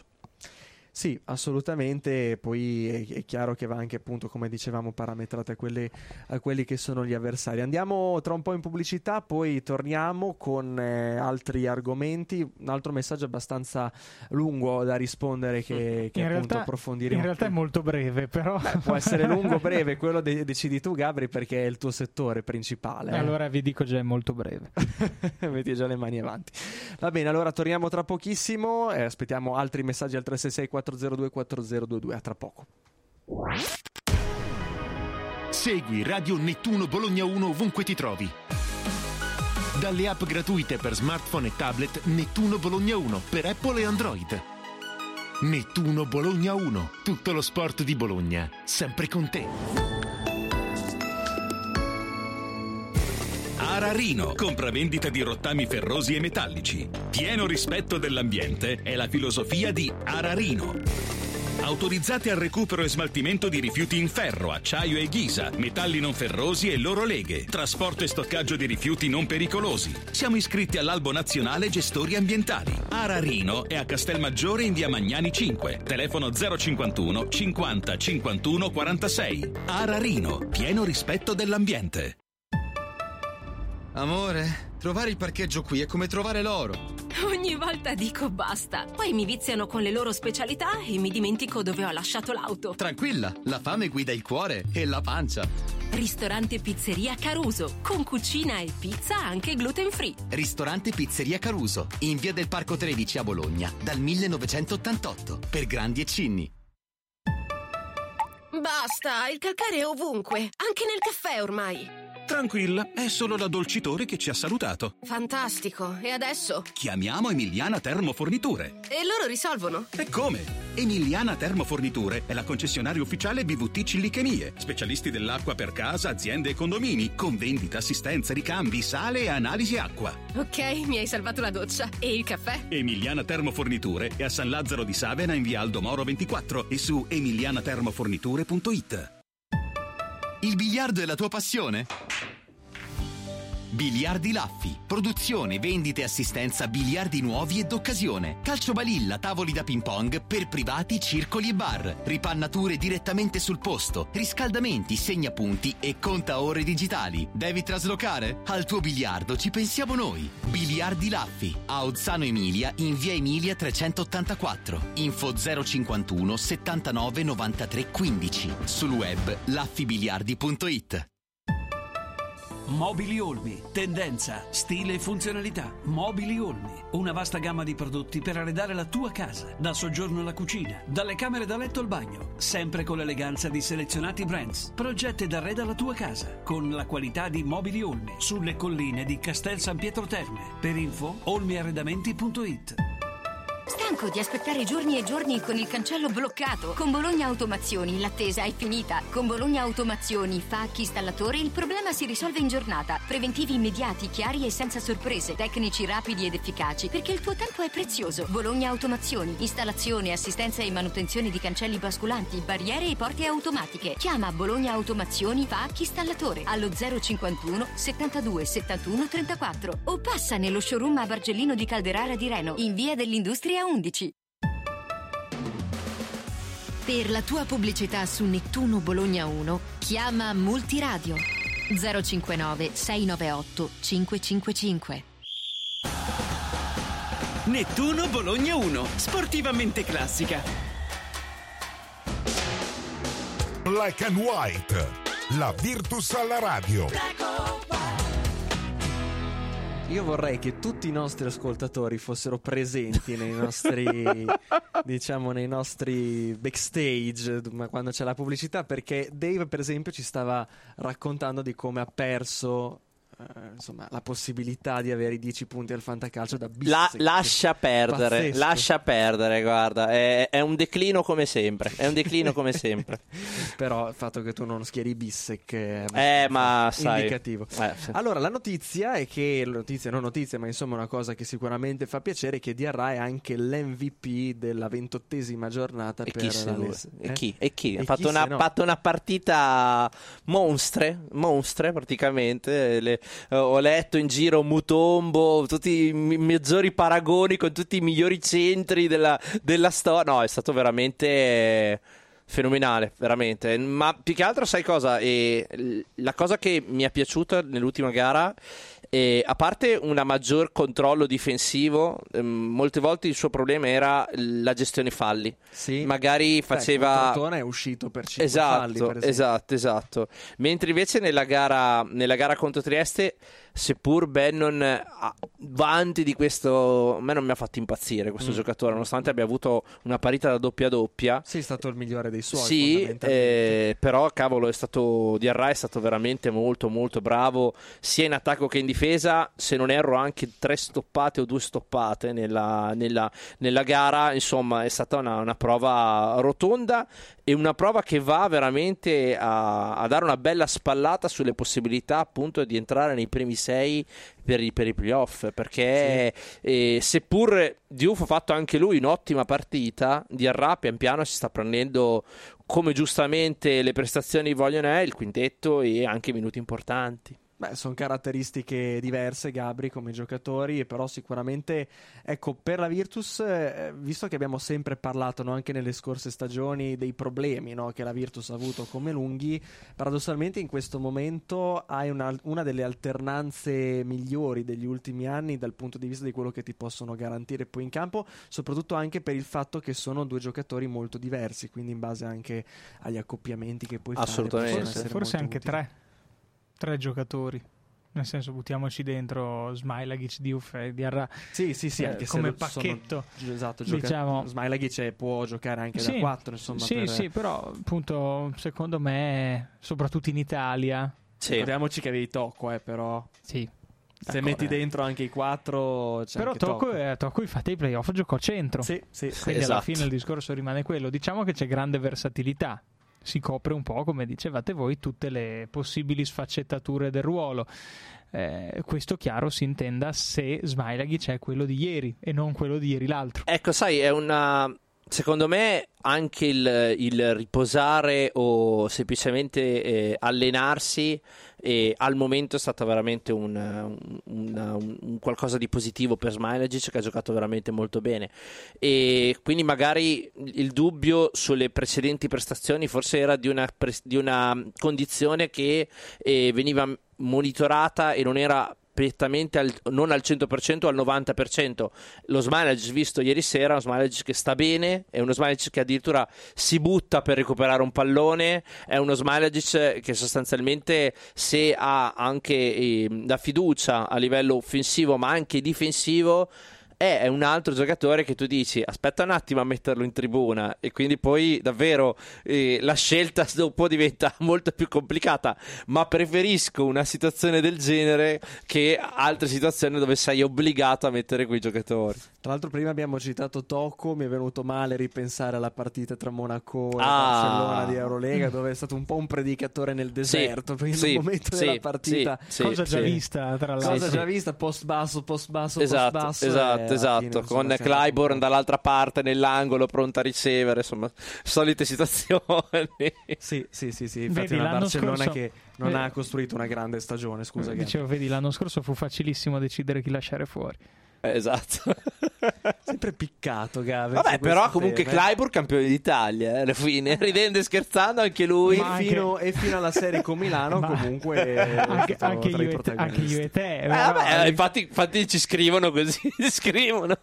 Sì, assolutamente. Poi è, è chiaro che va anche, appunto, come dicevamo, parametrate a, quelle, a quelli che sono gli avversari. Andiamo tra un po' in pubblicità, poi torniamo con eh, altri argomenti. Un altro messaggio abbastanza lungo da rispondere che, che In appunto realtà, approfondiremo. in realtà è molto breve, però. Beh, può essere lungo o breve, quello de- decidi tu, Gabri, perché è il tuo settore principale. eh. Allora vi dico già, è molto breve. Metti già le mani avanti. Va bene, allora torniamo tra pochissimo e aspettiamo altri messaggi al tre sei sei quattro zero due quattro zero due due. A tra poco. Segui Radio Nettuno Bologna uno ovunque ti trovi. Dalle app gratuite per smartphone e tablet Nettuno Bologna uno per Apple e Android. Nettuno Bologna uno, tutto lo sport di Bologna, sempre con te. Ararino, compravendita di rottami ferrosi e metallici. Pieno rispetto dell'ambiente è la filosofia di Ararino. Autorizzati al recupero e smaltimento di rifiuti in ferro, acciaio e ghisa, metalli non ferrosi e loro leghe, trasporto e stoccaggio di rifiuti non pericolosi. Siamo iscritti all'Albo Nazionale Gestori Ambientali. Ararino è a Castelmaggiore in via Magnani cinque, telefono zero cinquantuno cinquanta cinquantuno quarantasei. Ararino, pieno rispetto dell'ambiente. Amore, trovare il parcheggio qui è come trovare l'oro. Ogni volta dico basta. Poi mi viziano con le loro specialità e mi dimentico dove ho lasciato l'auto. Tranquilla, la fame guida il cuore e la pancia. Ristorante Pizzeria Caruso, con cucina e pizza anche gluten free. Ristorante Pizzeria Caruso, in via del Parco tredici a Bologna, dal millenovecentottantotto, per grandi e cinni. Basta, il calcare è ovunque, anche nel caffè ormai. Tranquilla, è solo l'addolcitore che ci ha salutato. Fantastico, e adesso? Chiamiamo Emiliana Termoforniture. E loro risolvono? E come? Emiliana Termoforniture è la concessionaria ufficiale B V T Cillichemie, specialisti dell'acqua per casa, aziende e condomini, con vendita, assistenza, ricambi, sale e analisi acqua. Ok, mi hai salvato la doccia. E il caffè? Emiliana Termoforniture è a San Lazzaro di Savena in via Aldo Moro ventiquattro e su emilianatermoforniture punto it. Il biliardo è la tua passione? Biliardi Laffi, produzione, vendite e assistenza biliardi nuovi e d'occasione, calcio balilla, tavoli da ping pong per privati, circoli e bar, ripannature direttamente sul posto, riscaldamenti, segnapunti e contaore digitali. Devi traslocare? Al tuo biliardo ci pensiamo noi. Biliardi Laffi, a Ozzano Emilia in via Emilia trecentottantaquattro, info zero cinquantuno settantanove novantatré quindici, sul web laffibiliardi punto it. Mobili Olmi, tendenza, stile e funzionalità. Mobili Olmi, una vasta gamma di prodotti per arredare la tua casa, dal soggiorno alla cucina, dalle camere da letto al bagno, sempre con l'eleganza di selezionati brands. Progetta ed arreda la tua casa con la qualità di Mobili Olmi, sulle colline di Castel San Pietro Terme. Per info olmiarredamenti punto it. Stanco di aspettare giorni e giorni con il cancello bloccato? Con Bologna Automazioni l'attesa è finita. Con Bologna Automazioni Facchi Installatore il problema si risolve in giornata. Preventivi immediati, chiari e senza sorprese. Tecnici rapidi ed efficaci, perché il tuo tempo è prezioso. Bologna Automazioni, installazione, assistenza e manutenzione di cancelli basculanti, barriere e porte automatiche. Chiama Bologna Automazioni Facchi Installatore allo zero cinquantuno settantadue settantuno trentaquattro o passa nello showroom a Bargellino di Calderara di Reno, in via dell'Industria undici. Per la tua pubblicità su Nettuno Bologna uno chiama Multiradio zero cinquantanove sei novantaotto cinquecentocinquantacinque. Nettuno Bologna uno, sportivamente classica. Black and White, la Virtus alla radio. Io vorrei che tutti i nostri ascoltatori fossero presenti nei nostri diciamo nei nostri backstage quando c'è la pubblicità, perché Dave per esempio ci stava raccontando di come ha perso Uh, insomma la possibilità di avere i dieci punti al fantacalcio da La, lascia perdere, Pazzesco. lascia perdere, guarda, è, è un declino come sempre, è un declino come sempre. Però il fatto che tu non schieri Bissek è eh, ma sai, indicativo. Eh, sì. Allora, la notizia è che, notizia non notizia, ma insomma una cosa che sicuramente fa piacere, è che Diarra è anche l'M V P della ventottesima giornata e per chi la lo, Les- e eh? chi? E chi? E Ha fatto, chi una, no? fatto una partita monstre, monstre praticamente. Le, ho letto in giro Mutombo, tutti i maggiori paragoni con tutti i migliori centri della, della storia. No, è stato veramente fenomenale, veramente. Ma più che altro sai cosa? E la cosa che mi è piaciuta nell'ultima gara, e a parte un maggior controllo difensivo, ehm, molte volte il suo problema era la gestione falli. Sì. Magari faceva. Crotone è uscito per cinque esatto, falli, per esempio. esatto, esatto. Mentre invece nella gara, nella gara contro Trieste, seppur Bannon avanti di questo, a me non mi ha fatto impazzire questo mm. giocatore, nonostante abbia avuto una parità da doppia doppia. Sì, è stato il migliore dei suoi. Sì, eh, però cavolo, è stato Diarra è stato veramente molto molto bravo sia in attacco che in difesa. Se non erro anche tre stoppate o due stoppate nella, nella, nella gara. Insomma, è stata una, una prova rotonda e una prova che va veramente a, a dare una bella spallata sulle possibilità appunto di entrare nei primi sei per i, per i playoff, perché sì. eh, seppur Diouf ha fatto anche lui un'ottima partita, Diarra pian piano si sta prendendo, come giustamente le prestazioni vogliono, è il quintetto e anche minuti importanti. Beh, sono caratteristiche diverse, Gabri, come giocatori, però sicuramente, ecco, per la Virtus, eh, visto che abbiamo sempre parlato, no, anche nelle scorse stagioni, dei problemi, no, che la Virtus ha avuto come lunghi, paradossalmente in questo momento hai una, una delle alternanze migliori degli ultimi anni dal punto di vista di quello che ti possono garantire poi in campo, soprattutto anche per il fatto che sono due giocatori molto diversi, quindi in base anche agli accoppiamenti che puoi assolutamente fare. Forse, forse anche utili. tre. Tre giocatori, nel senso, buttiamoci dentro Smailagic, Diouf e Diarra. Sì, sì, sì, eh, anche come se pacchetto. Sono, esatto, gioca- diciamo. Smailagic può giocare anche sì, da quattro, insomma. Sì, per... sì, però appunto secondo me, soprattutto in Italia. Sì. Ricordiamoci che avevi Tocco, eh, però. Sì. Se metti dentro anche i quattro, c'è però anche Tocco, Tocco. Eh, Tocco infatti ai playoff giocò centro. Sì, sì. Quindi esatto. alla fine il discorso rimane quello. Diciamo che c'è grande versatilità. Si copre un po', come dicevate voi, tutte le possibili sfaccettature del ruolo. Eh, questo chiaro si intenda se Smailagic è quello di ieri e non quello di ieri l'altro. Ecco, sai, è una... Secondo me anche il, il riposare o semplicemente eh, allenarsi eh, al momento è stato veramente un, un, un, un qualcosa di positivo per Smailagic, che ha giocato veramente molto bene, e quindi magari il dubbio sulle precedenti prestazioni forse era di una, di una condizione che eh, veniva monitorata e non era prettamente al, non al cento per cento, al novanta per cento. Lo Smailagic visto ieri sera è uno Smailagic che sta bene, è uno Smailagic che addirittura si butta per recuperare un pallone, è uno Smailagic che sostanzialmente, se ha anche eh, la fiducia a livello offensivo ma anche difensivo, è un altro giocatore che tu dici aspetta un attimo a metterlo in tribuna, e quindi poi davvero eh, la scelta dopo diventa molto più complicata, ma preferisco una situazione del genere che altre situazioni dove sei obbligato a mettere quei giocatori. Tra l'altro prima abbiamo citato Tocco, mi è venuto male ripensare alla partita tra Monaco e ah. Barcellona di Eurolega, dove è stato un po' un predicatore nel deserto, sì, perché sì, in un momento sì, della partita sì, cosa sì, già sì. vista tra l'altro, cosa sì. già vista, post basso, post basso, esatto, post basso, esatto, esatto, con Clyburn dall'altra parte nell'angolo pronto a ricevere, insomma solite situazioni. Sì, sì, sì, sì. Infatti Vedi, è una l'anno Barcellona scorso... che non eh... ha costruito una grande stagione, scusa. Dicevo, vedi, l'anno scorso fu facilissimo decidere chi lasciare fuori. Esatto. Sempre piccato Gavi. Vabbè, però comunque tema. Clyburn campione d'Italia, eh, alla fine, ridendo e scherzando anche lui. E, anche... fino, e fino alla serie con Milano comunque anche, anche, io e te, anche io e te. Eh, vabbè, infatti, infatti ci scrivono così, scrivono.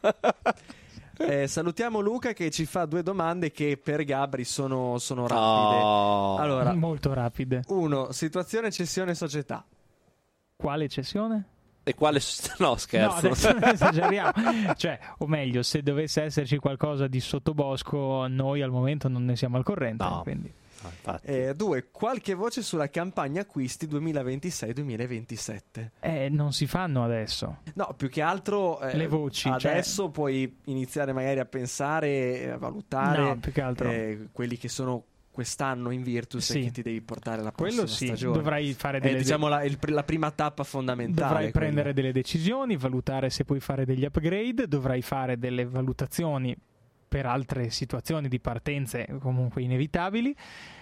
Eh, salutiamo Luca che ci fa due domande che per Gabri sono, sono rapide. Oh. Allora, molto rapide. Uno, situazione cessione società. Quale cessione? E quale no scherzo, no, adesso non esageriamo. Cioè, o meglio, se dovesse esserci qualcosa di sottobosco, noi al momento non ne siamo al corrente, no. Quindi. No, eh, due, qualche voce sulla campagna acquisti duemilaventisei duemilaventisette. Eh, non si fanno adesso. No, più che altro eh, le voci. Adesso cioè... puoi iniziare magari a pensare, a valutare no, più che altro. Eh, quelli che sono quest'anno in Virtus sì. e che ti devi portare la prossima Quello sì, stagione. Dovrai fare delle è, diciamo la, il, la prima tappa fondamentale. Dovrai quella. prendere delle decisioni, valutare se puoi fare degli upgrade, dovrai fare delle valutazioni per altre situazioni di partenze comunque inevitabili.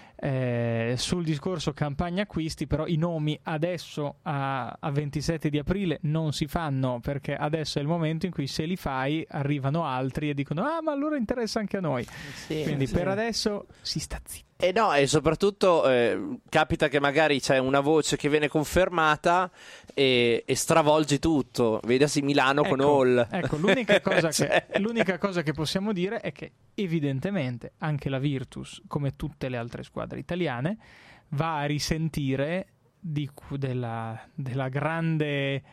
Eh, sul discorso campagna acquisti, però i nomi adesso a, a ventisette di aprile non si fanno, perché adesso è il momento in cui se li fai arrivano altri e dicono ah ma allora interessa anche a noi, sì, quindi sì. per adesso si sta zitti. E no, e soprattutto eh, capita che magari c'è una voce che viene confermata e, e stravolgi tutto. Vedasi Milano ecco, con Hall. Ecco, l'unica cosa, cioè... che, l'unica cosa che possiamo dire è che evidentemente anche la Virtus, come tutte le altre squadre italiane, va a risentire di, della, della grande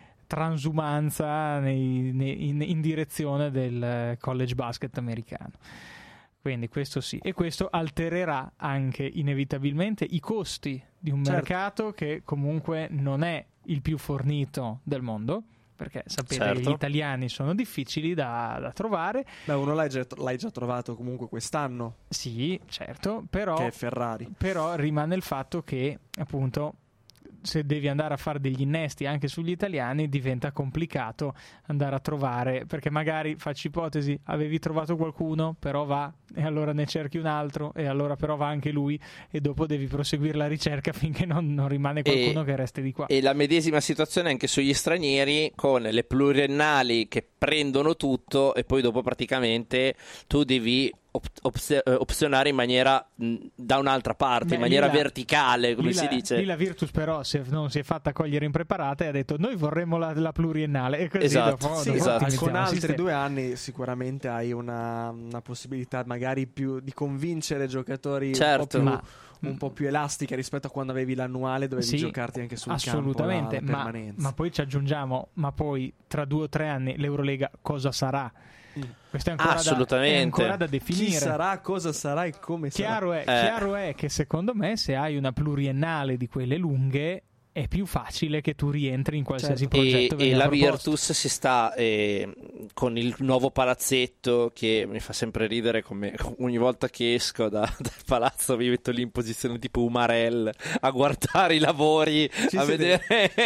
transumanza nei, nei, in, in direzione del college basket americano. Quindi questo sì, e questo altererà anche inevitabilmente i costi di un certo. mercato che comunque non è il più fornito del mondo, perché sapete certo. che gli italiani sono difficili da, da trovare. Beh, uno l'hai già, l'hai già trovato comunque quest'anno. Sì, certo, però, che è Ferrari. Però rimane il fatto che appunto se devi andare a fare degli innesti anche sugli italiani diventa complicato andare a trovare, perché magari, faccio ipotesi, avevi trovato qualcuno però va e allora ne cerchi un altro e allora però va anche lui e dopo devi proseguire la ricerca finché non, non rimane qualcuno e, che resti di qua. E la medesima situazione anche sugli stranieri, con le pluriennali che prendono tutto e poi dopo praticamente tu devi op- op- opzionare in maniera mh, da un'altra parte. Beh, in maniera la, verticale, come si la, dice. Lì la Virtus però se non si è fatta cogliere impreparata e ha detto noi vorremmo la, la pluriennale e così esatto, dopo, sì, dopo esatto. Con altri sistema. due anni sicuramente hai una, una possibilità magari più di convincere giocatori certo, un po' più ma un po' più elastica rispetto a quando avevi l'annuale, dovevi sì, giocarti anche sul assolutamente, campo la ma, permanenza. ma poi ci aggiungiamo, ma poi tra due o tre anni l'Eurolega cosa sarà? Mm. Questo è ancora, assolutamente. Da, è ancora da definire. Chi sarà, cosa sarà e come chiaro sarà. È, eh. Chiaro è che secondo me se hai una pluriennale di quelle lunghe è più facile che tu rientri in qualsiasi certo. progetto. E, e la proposto. Virtus si sta eh, con il nuovo palazzetto, che mi fa sempre ridere, come ogni volta che esco da, dal palazzo mi metto lì in posizione tipo Umarell a guardare i lavori, Ci a vedere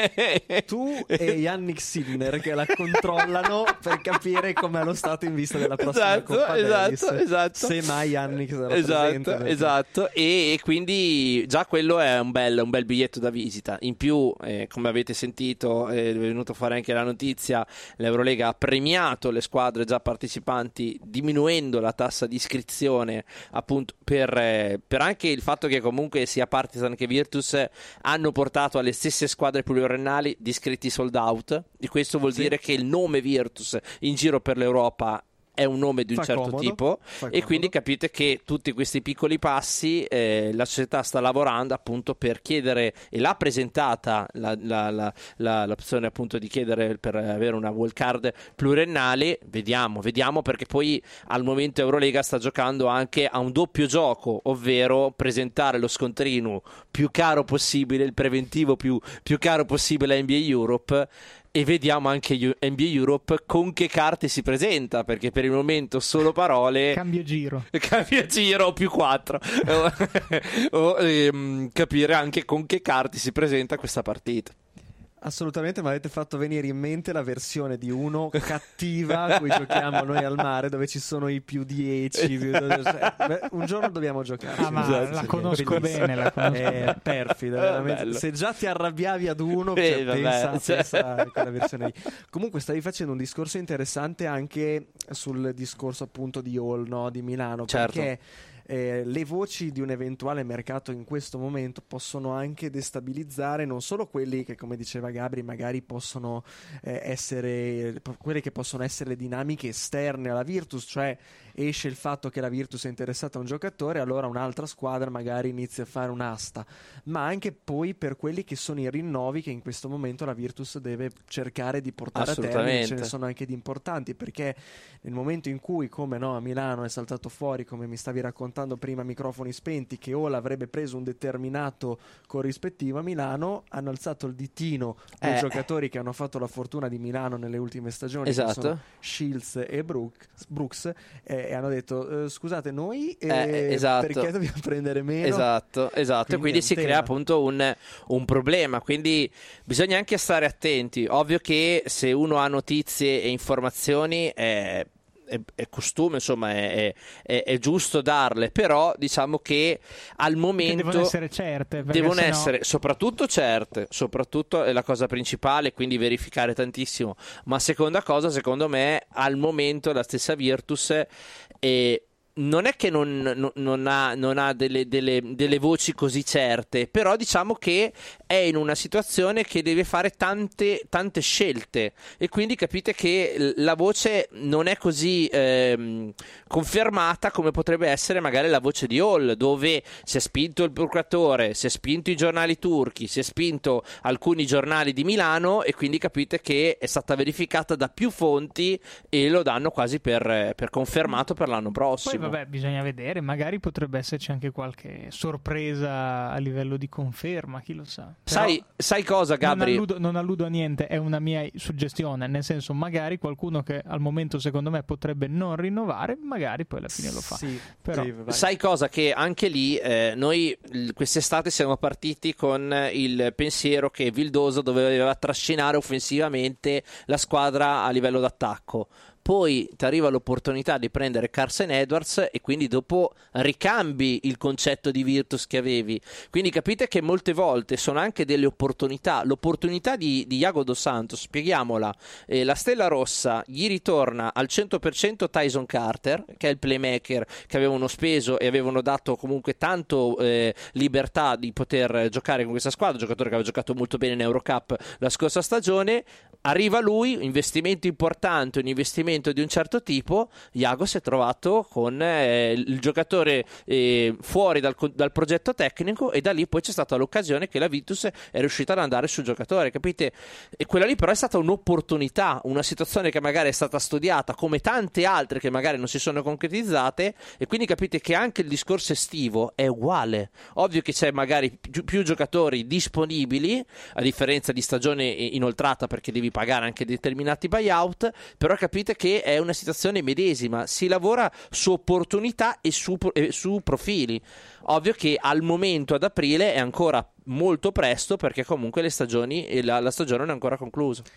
tu e Yannick Sinner che la controllano per capire com'è lo stato in vista della prossima esatto, Coppa esatto, Davis. esatto. Se mai Yannick sarà esatto, presente perché... esatto. E, e quindi già quello è un bel, un bel biglietto da visita. In In più, eh, come avete sentito, eh, è venuto fuori anche la notizia, l'Eurolega ha premiato le squadre già partecipanti diminuendo la tassa di iscrizione, appunto per, eh, per anche il fatto che comunque sia Partizan che Virtus hanno portato alle stesse squadre pluriennali di iscritti sold out. Di questo vuol sì. dire che il nome Virtus in giro per l'Europa è un nome di un fa certo comodo, tipo e comodo. Quindi capite che tutti questi piccoli passi eh, la società sta lavorando appunto per chiedere, e l'ha presentata la, la, la, la, l'opzione appunto di chiedere per avere una wild card pluriennale. Vediamo, vediamo perché poi al momento Eurolega sta giocando anche a un doppio gioco, ovvero presentare lo scontrino più caro possibile, il preventivo più, più caro possibile a N B A Europe. E vediamo anche N B A Europe con che carte si presenta, perché per il momento solo parole. Cambio giro. Cambio giro più quattro. o ehm, capire anche con che carte si presenta questa partita. Assolutamente, mi avete fatto venire in mente la versione di uno cattiva a cui giochiamo noi al mare, dove ci sono i più dieci. Più... un giorno dobbiamo giocare. Ah, ma esatto, la conosco bene, la conosco è perfida, veramente. Se già ti arrabbiavi ad uno, eh, cioè, vabbè, pensa, cioè... pensa a quella versione lì. Comunque stavi facendo un discorso interessante anche sul discorso appunto di Hall, no? Di Milano, certo. Perché Eh, le voci di un eventuale mercato in questo momento possono anche destabilizzare non solo quelli che, come diceva Gabri, magari possono eh, essere quelle che possono essere le dinamiche esterne alla Virtus, cioè esce il fatto che la Virtus è interessata a un giocatore, allora un'altra squadra magari inizia a fare un'asta, ma anche poi per quelli che sono i rinnovi che in questo momento la Virtus deve cercare di portare a termine. Ce ne sono anche di importanti, perché nel momento in cui, come no, a Milano è saltato fuori, come mi stavi raccontando prima a microfoni spenti, che Hall avrebbe preso un determinato corrispettivo, a Milano hanno alzato il ditino dei eh. giocatori che hanno fatto la fortuna di Milano nelle ultime stagioni, esatto. che sono Shields e Brooks, Brooks eh, e hanno detto eh, scusate noi eh, eh, esatto. perché dobbiamo prendere meno, esatto, esatto. Quindi, quindi si crea appunto un, un problema, quindi bisogna anche stare attenti. Ovvio che se uno ha notizie e informazioni eh, È, è costume, insomma, è, è, è giusto darle, però diciamo che al momento che devono essere certe, devono sennò... essere soprattutto certe, soprattutto è la cosa principale, quindi verificare tantissimo. Ma seconda cosa, secondo me, al momento la stessa Virtus è non è che non, non, non ha, non ha delle, delle, delle voci così certe, però diciamo che è in una situazione che deve fare tante, tante scelte, e quindi capite che la voce non è così ehm, confermata come potrebbe essere magari la voce di Hall, dove si è spinto il procuratore, si è spinto i giornali turchi, si è spinto alcuni giornali di Milano, e quindi capite che è stata verificata da più fonti e lo danno quasi per, per confermato per l'anno prossimo. Poi vabbè, bisogna vedere, magari potrebbe esserci anche qualche sorpresa a livello di conferma, chi lo sa. Sai, sai cosa, Gabri? Non alludo, non alludo a niente, è una mia suggestione, nel senso, magari qualcuno che al momento secondo me potrebbe non rinnovare, magari poi alla fine lo fa. Sì, però sì, sai cosa, che anche lì eh, noi quest'estate siamo partiti con il pensiero che Vildoso doveva trascinare offensivamente la squadra a livello d'attacco. Poi ti arriva l'opportunità di prendere Carson Edwards e quindi dopo ricambi il concetto di Virtus che avevi. Quindi capite che molte volte sono anche delle opportunità. L'opportunità di, di Iago Dos Santos, spieghiamola, eh, la Stella Rossa gli ritorna al cento per cento Tyson Carter, che è il playmaker che avevano speso e avevano dato comunque tanto eh, libertà di poter giocare con questa squadra, giocatore che aveva giocato molto bene in Eurocup la scorsa stagione. Arriva lui, investimento importante, un investimento di un certo tipo. Iago si è trovato con eh, il giocatore eh, fuori dal, dal progetto tecnico, e da lì poi c'è stata l'occasione che la Virtus è riuscita ad andare sul giocatore, capite? E quella lì però è stata un'opportunità, una situazione che magari è stata studiata come tante altre che magari non si sono concretizzate, e quindi capite che anche il discorso estivo è uguale. Ovvio che c'è magari più, più giocatori disponibili, a differenza di stagione inoltrata, perché devi pagare anche determinati buyout, però capite che è una situazione medesima, si lavora su opportunità e su, e su profili. Ovvio che al momento ad aprile è ancora molto presto, perché comunque le stagioni e la, la stagione non è ancora conclusa.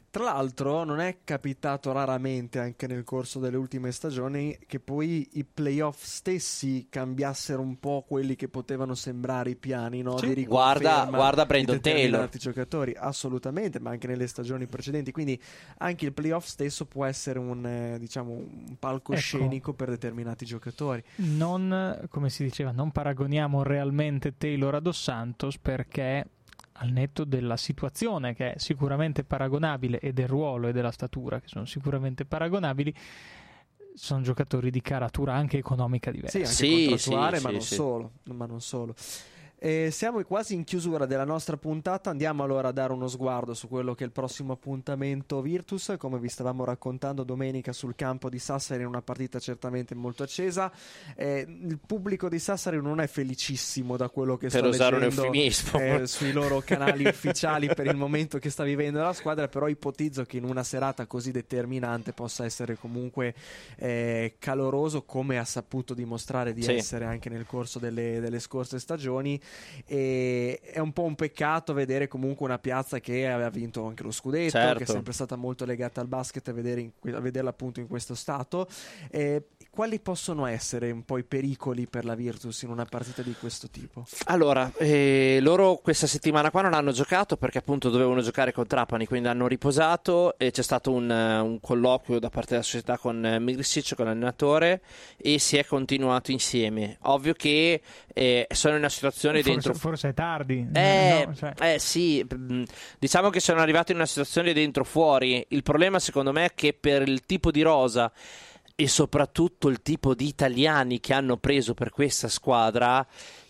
Tra l'altro non è capitato raramente anche nel corso delle ultime stagioni che poi i playoff stessi cambiassero un po' quelli che potevano sembrare i piani, no? Sì. Di Guarda, guarda Brandon di determinati Taylor. giocatori, assolutamente, ma anche nelle stagioni precedenti, quindi anche il playoff stesso può essere un, eh, diciamo, un palcoscenico ecco. per determinati giocatori. Non, come si diceva, non paragoniamo realmente Taylor a Dos Santos, perché al netto della situazione, che è sicuramente paragonabile, e del ruolo e della statura, che sono sicuramente paragonabili, sono giocatori di caratura anche economica diversa. Sì, anche sì, contrattuale, sì, ma, sì, non sì. Solo, ma non solo. E siamo quasi in chiusura della nostra puntata, andiamo allora a dare uno sguardo su quello che è il prossimo appuntamento Virtus. Come vi stavamo raccontando, domenica sul campo di Sassari in una partita certamente molto accesa. Eh, il pubblico di Sassari non è felicissimo da quello che per sto usare leggendo un eufemismo eh, sui loro canali ufficiali per il momento che sta vivendo la squadra, però ipotizzo che in una serata così determinante possa essere comunque eh, caloroso, come ha saputo dimostrare di sì. essere anche nel corso delle, delle scorse stagioni. E è un po' un peccato vedere comunque una piazza che aveva vinto anche lo scudetto, certo. che è sempre stata molto legata al basket, a, vedere in, a vederla appunto in questo stato. Eh, quali possono essere un po' i pericoli per la Virtus in una partita di questo tipo? Allora, eh, loro questa settimana qua non hanno giocato perché appunto dovevano giocare con Trapani, quindi hanno riposato, e c'è stato un, un colloquio da parte della società con eh, Mirsic, con l'allenatore, e si è continuato insieme. Ovvio che eh, sono in una situazione forse, dentro forse è tardi eh, no, cioè. eh sì, diciamo che sono arrivati in una situazione dentro fuori. Il problema secondo me è che per il tipo di rosa e soprattutto il tipo di italiani che hanno preso per questa squadra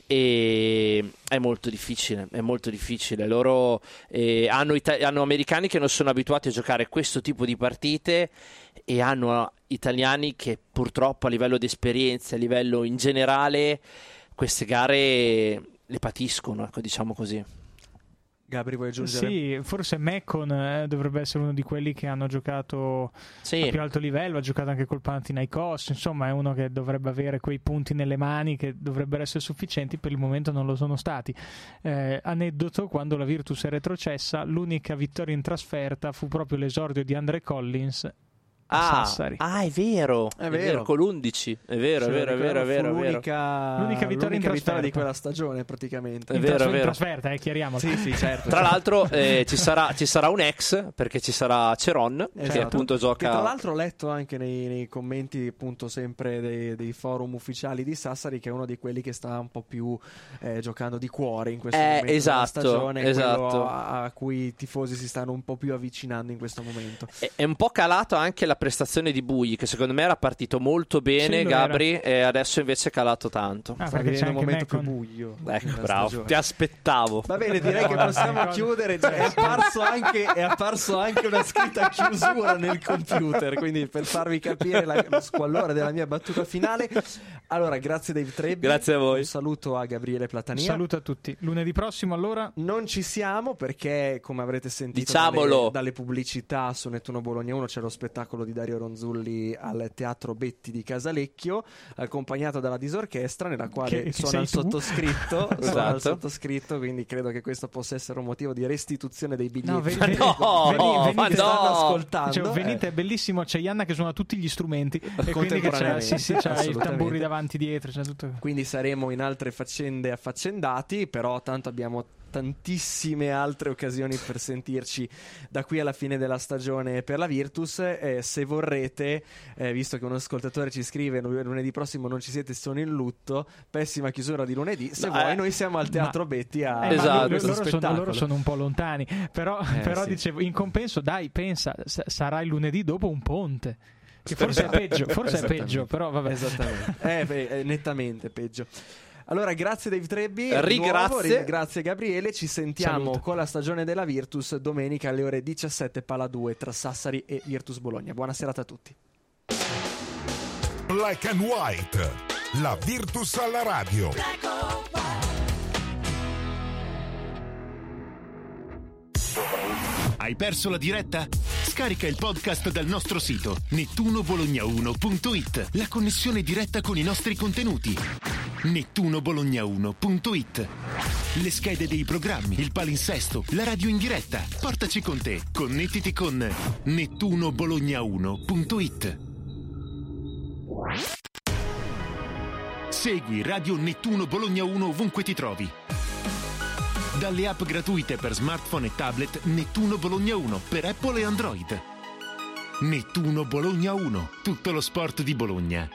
e è molto difficile, è molto difficile. Loro eh, hanno, ita- hanno americani che non sono abituati a giocare questo tipo di partite, e hanno italiani che purtroppo a livello di esperienza, a livello in generale, queste gare le patiscono, ecco, diciamo così. Gabri, vuoi aggiungere? Sì, forse Mekon eh, dovrebbe essere uno di quelli che hanno giocato sì. a più alto livello, ha giocato anche col Panathinaikos, insomma è uno che dovrebbe avere quei punti nelle mani che dovrebbero essere sufficienti, per il momento non lo sono stati. Eh, aneddoto, quando la Virtus è retrocessa, l'unica vittoria in trasferta fu proprio l'esordio di Andre Collins Ah, Sassari. ah, è vero, è, è vero. vero, con l'undici, è vero, sì, è vero, è vero, è vero, è vero. L'unica, l'unica vittoria, l'unica in vittoria di quella stagione praticamente. È in vero, tras- è vero. In trasferta, eh, chiariamolo. Sì, sì, certo. Tra l'altro eh, ci, sarà, ci sarà un ex, perché ci sarà Ceron, esatto. che appunto gioca. Che tra l'altro ho letto anche nei, nei commenti appunto sempre dei, dei forum ufficiali di Sassari, che è uno di quelli che sta un po' più eh, giocando di cuore in questo eh, momento esatto, della stagione, esatto. a, a cui i tifosi si stanno un po' più avvicinando in questo momento. È, è un po' calato anche la prestazione di Bui, che secondo me era partito molto bene, sì, Gabri, e adesso invece è calato tanto. Ah, sta perché c'è un anche momento Mekon. più buio. Ecco, bravo, ti aspettavo. Va bene, direi che possiamo chiudere. Già è apparso anche, è apparso anche una scritta chiusura nel computer, quindi per farvi capire la, lo squallore della mia battuta finale. Allora, grazie Dave Trebbi. Grazie a voi. Un saluto a Gabriele Platania. Un saluto a tutti. Lunedì prossimo allora non ci siamo perché, come avrete sentito Diciamolo. dalle, dalle pubblicità su Nettuno Bologna uno, c'è lo spettacolo di Dario Ronzulli al Teatro Betti di Casalecchio, accompagnato dalla disorchestra, nella quale che, suona che il sottoscritto, Esatto. suona il sottoscritto, quindi credo che questo possa essere un motivo di restituzione dei biglietti. No, ve- che no, veni- ma venite, no. stanno ascoltando. Cioè, eh. venite, è bellissimo, c'è Ianna che suona tutti gli strumenti e quindi che c'è, Contemporaneamente, sì, sì, c'ha i assolutamente. tamburi davanti, dietro, c'è tutto. Quindi saremo in altre faccende affaccendati, però tanto abbiamo tantissime altre occasioni per sentirci da qui alla fine della stagione per la Virtus. Eh, se vorrete, eh, visto che un ascoltatore ci scrive lunedì prossimo non ci siete, sono in lutto, pessima chiusura di lunedì, se No, vuoi eh, noi siamo al Teatro ma- Betti a Eh, Esatto. ma questo loro, sono, spettacolo. loro sono un po' lontani, però, Eh, però sì. dicevo, in compenso dai, pensa, s- sarà il lunedì dopo un ponte, che forse è peggio, forse è Esattamente. peggio, però vabbè. Esattamente, eh, beh, è nettamente peggio. Allora, grazie Dave Trebbi, Rigrazie. nuovo, grazie Gabriele, ci sentiamo Saluto. con la stagione della Virtus domenica alle ore diciassette, Pala due tra Sassari e Virtus Bologna. Buona serata a tutti. Black and White, la Virtus alla radio. Hai perso la diretta? Scarica il podcast dal nostro sito nettuno bologna uno punto it. La connessione diretta con i nostri contenuti. nettuno bologna uno punto it. le schede dei programmi, il palinsesto, la radio in diretta. Portaci con te. Connettiti con nettuno bologna uno punto it. Segui Radio Nettuno Bologna uno ovunque ti trovi. Dalle app gratuite per smartphone e tablet Nettuno Bologna uno per Apple e Android. Nettuno Bologna uno, tutto lo sport di Bologna